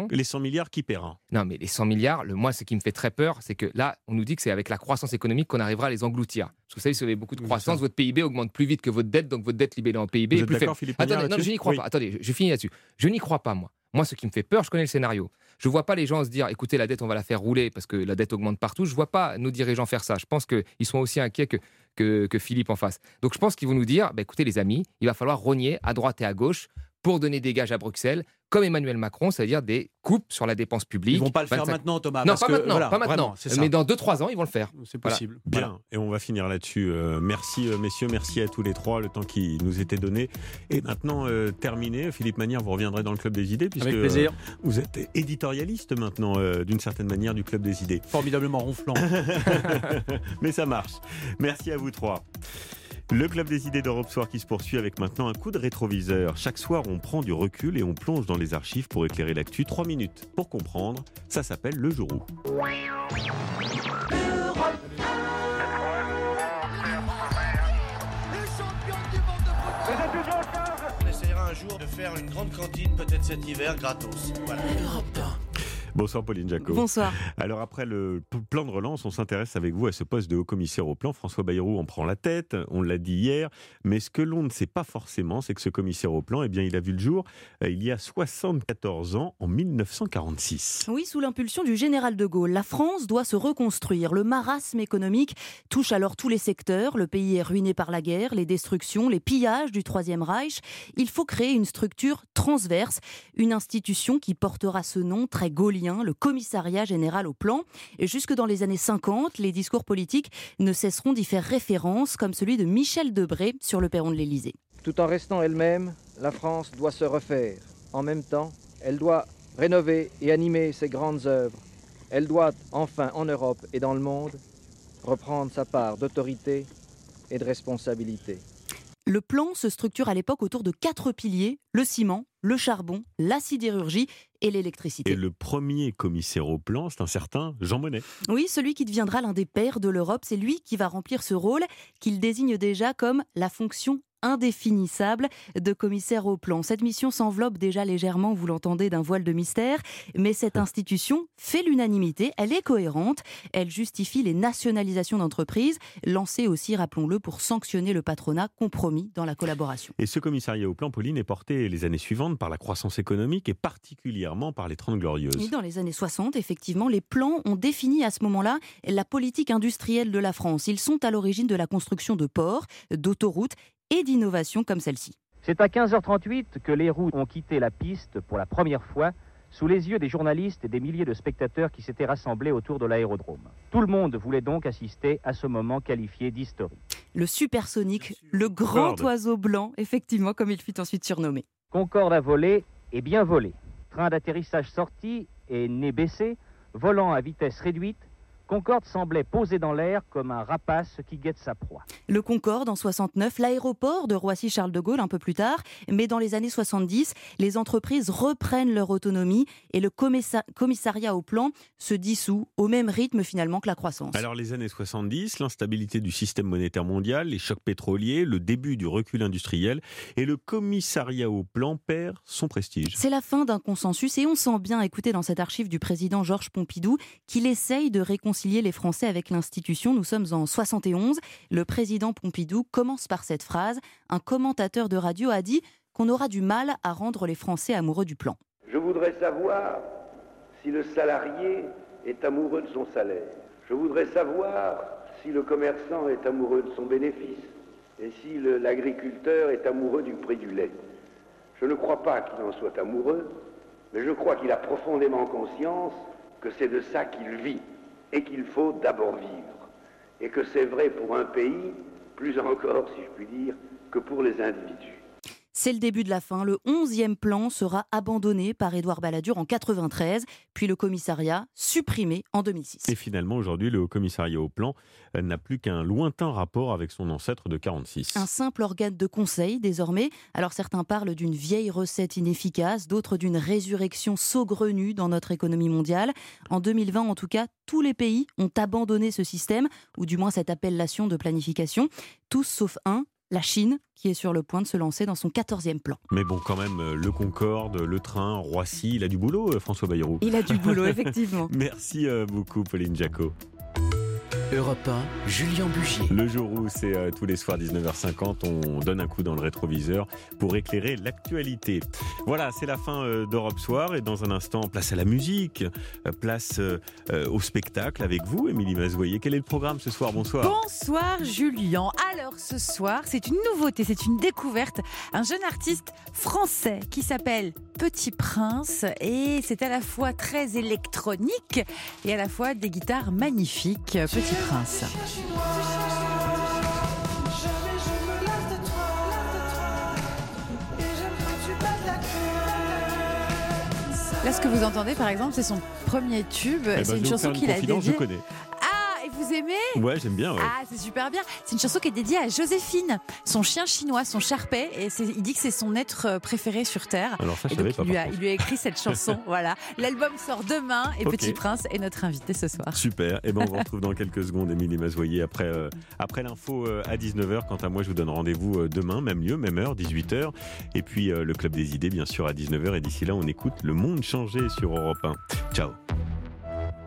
[SPEAKER 2] Les 100 milliards qui paiera.
[SPEAKER 21] Non, mais les 100 milliards, moi, ce qui me fait très peur, c'est que là, on nous dit que c'est avec la croissance économique qu'on arrivera à les engloutir. Parce que vous savez, si vous avez beaucoup de croissance, votre PIB augmente plus vite que votre dette, donc votre dette libellée en PIB est plus faible. Attendez, non, je n'y crois pas. Attendez, je finis là-dessus. Je n'y crois pas, moi. Moi, ce qui me fait peur, je connais le scénario. Je ne vois pas les gens se dire, écoutez, la dette, on va la faire rouler parce que la dette augmente partout. Je ne vois pas nos dirigeants faire ça. Je pense qu'ils sont aussi inquiets que Philippe en face. Donc, je pense qu'ils vont nous dire, écoutez, les amis, il va falloir rogner à droite et à gauche pour donner des gages à Bruxelles, comme Emmanuel Macron, c'est-à-dire des coupes sur la dépense publique.
[SPEAKER 20] Ils ne vont pas le faire maintenant, Thomas.
[SPEAKER 21] Non, pas maintenant. Mais dans 2-3 ans, ils vont le faire.
[SPEAKER 20] C'est possible.
[SPEAKER 2] Voilà. Bien, et on va finir là-dessus. Merci, messieurs, merci à tous les trois, le temps qui nous était donné. Et maintenant, terminé, Philippe Manière, vous reviendrez dans le Club des Idées, puisque
[SPEAKER 20] avec plaisir.
[SPEAKER 2] Vous êtes éditorialiste maintenant, d'une certaine manière, du Club des Idées.
[SPEAKER 20] Formidablement ronflant.
[SPEAKER 2] Mais ça marche. Merci à vous trois. Le Club des Idées d'Europe Soir qui se poursuit avec maintenant un coup de rétroviseur. Chaque soir, on prend du recul et on plonge dans les archives pour éclairer l'actu. 3 minutes pour comprendre. Ça s'appelle le jour où.
[SPEAKER 8] On essaiera un jour de faire une grande cantine, peut-être cet hiver, gratos. Voilà.
[SPEAKER 2] Bonsoir Pauline Jacot.
[SPEAKER 22] Bonsoir.
[SPEAKER 2] Alors après le plan de relance, on s'intéresse avec vous à ce poste de haut-commissaire au plan. François Bayrou en prend la tête, on l'a dit hier. Mais ce que l'on ne sait pas forcément, c'est que ce commissaire au plan, il a vu le jour il y a 74 ans, en 1946.
[SPEAKER 22] Oui, sous l'impulsion du général de Gaulle, la France doit se reconstruire. Le marasme économique touche alors tous les secteurs. Le pays est ruiné par la guerre, les destructions, les pillages du Troisième Reich. Il faut créer une structure transverse, une institution qui portera ce nom très gaullien, le Commissariat général au plan. Et jusque dans les années 50, les discours politiques ne cesseront d'y faire référence, comme celui de Michel Debré sur le perron de l'Élysée.
[SPEAKER 23] Tout en restant elle-même, la France doit se refaire. En même temps, elle doit rénover et animer ses grandes œuvres. Elle doit, enfin, en Europe et dans le monde, reprendre sa part d'autorité et de responsabilité.
[SPEAKER 22] Le plan se structure à l'époque autour de 4 piliers, le ciment, le charbon, la sidérurgie et l'électricité.
[SPEAKER 2] Et le premier commissaire au plan, c'est un certain Jean Monnet.
[SPEAKER 22] Oui, celui qui deviendra l'un des pères de l'Europe, c'est lui qui va remplir ce rôle qu'il désigne déjà comme la fonction indéfinissable de commissaire au plan. Cette mission s'enveloppe déjà légèrement, vous l'entendez, d'un voile de mystère, mais cette institution fait l'unanimité, elle est cohérente, elle justifie les nationalisations d'entreprises, lancées aussi, rappelons-le, pour sanctionner le patronat compromis dans la collaboration.
[SPEAKER 2] Et ce commissariat au plan, Pauline, est porté les années suivantes par la croissance économique et particulièrement par les 30 Glorieuses.
[SPEAKER 22] Et dans les années 60, effectivement, les plans ont défini à ce moment-là la politique industrielle de la France. Ils sont à l'origine de la construction de ports, d'autoroutes et d'innovations comme celle-ci.
[SPEAKER 9] C'est à 15h38 que les roues ont quitté la piste pour la première fois, sous les yeux des journalistes et des milliers de spectateurs qui s'étaient rassemblés autour de l'aérodrome. Tout le monde voulait donc assister à ce moment qualifié d'historique.
[SPEAKER 22] Le supersonique, le grand oiseau blanc, effectivement, comme il fut ensuite surnommé.
[SPEAKER 9] Concorde a volé et bien volé. Train d'atterrissage sorti et nez baissé, volant à vitesse réduite, Concorde semblait posé dans l'air comme un rapace qui guette sa proie.
[SPEAKER 22] Le Concorde en 69, l'aéroport de Roissy-Charles de Gaulle un peu plus tard, mais dans les années 70, les entreprises reprennent leur autonomie et le commissariat au plan se dissout au même rythme finalement que la croissance.
[SPEAKER 2] Alors les années 70, l'instabilité du système monétaire mondial, les chocs pétroliers, le début du recul industriel et le commissariat au plan perd son prestige.
[SPEAKER 22] C'est la fin d'un consensus et on sent bien, écoutez dans cette archive du président Georges Pompidou, qu'il essaye de réconcilier les Français avec l'institution. Nous sommes en 71. Le président Pompidou commence par cette phrase. Un commentateur de radio a dit qu'on aura du mal à rendre les Français amoureux du plan.
[SPEAKER 11] Je voudrais savoir si le salarié est amoureux de son salaire. Je voudrais savoir si le commerçant est amoureux de son bénéfice et si l'agriculteur est amoureux du prix du lait. Je ne crois pas qu'il en soit amoureux, mais je crois qu'il a profondément conscience que c'est de ça qu'il vit. Et qu'il faut d'abord vivre. Et que c'est vrai pour un pays, plus encore, si je puis dire, que pour les individus.
[SPEAKER 22] C'est le début de la fin. Le 11e plan sera abandonné par Édouard Balladur en 93, puis le commissariat supprimé en 2006.
[SPEAKER 2] Et finalement, aujourd'hui, le commissariat au plan n'a plus qu'un lointain rapport avec son ancêtre de 46.
[SPEAKER 22] Un simple organe de conseil désormais. Alors certains parlent d'une vieille recette inefficace, d'autres d'une résurrection saugrenue dans notre économie mondiale. En 2020, en tout cas, tous les pays ont abandonné ce système, ou du moins cette appellation de planification. Tous sauf un, la Chine, qui est sur le point de se lancer dans son 14e plan.
[SPEAKER 2] Mais bon, quand même, le Concorde, le train, Roissy, il a du boulot, François Bayrou.
[SPEAKER 22] Il a du boulot, effectivement.
[SPEAKER 2] Merci beaucoup, Pauline Jacot.
[SPEAKER 1] Europe 1, Julien Bugier.
[SPEAKER 2] Le jour où c'est tous les soirs 19h50, on donne un coup dans le rétroviseur pour éclairer l'actualité. Voilà, c'est la fin d'Europe Soir et dans un instant, place à la musique, place au spectacle avec vous, Émilie Mazoyer. Quel est le programme ce soir? Bonsoir.
[SPEAKER 12] Bonsoir Julien. Alors ce soir, c'est une nouveauté, c'est une découverte. Un jeune artiste français qui s'appelle Petit Prince et c'est à la fois très électronique et à la fois des guitares magnifiques. Petit Prince. Là, ce que vous entendez, par exemple, c'est son premier tube. C'est une chanson qu'il a dédiée.
[SPEAKER 2] Je connais.
[SPEAKER 12] Vous aimez?
[SPEAKER 2] Ouais, j'aime bien. Ouais.
[SPEAKER 12] Ah, c'est super bien. C'est une chanson qui est dédiée à Joséphine, son chien chinois, son Sharpei. Et il dit que c'est son être préféré sur Terre.
[SPEAKER 2] Alors ça,
[SPEAKER 12] et donc, il lui a écrit cette chanson. Voilà. L'album sort demain et Petit Prince est notre invité ce soir.
[SPEAKER 2] Super. Et ben on vous retrouve dans quelques secondes, Émilie Mazoyer, après l'info à 19h. Quant à moi, je vous donne rendez-vous demain, même lieu, même heure, 18h. Et puis le Club des Idées, bien sûr, à 19h. Et d'ici là, on écoute Le Monde Changé sur Europe 1. Ciao.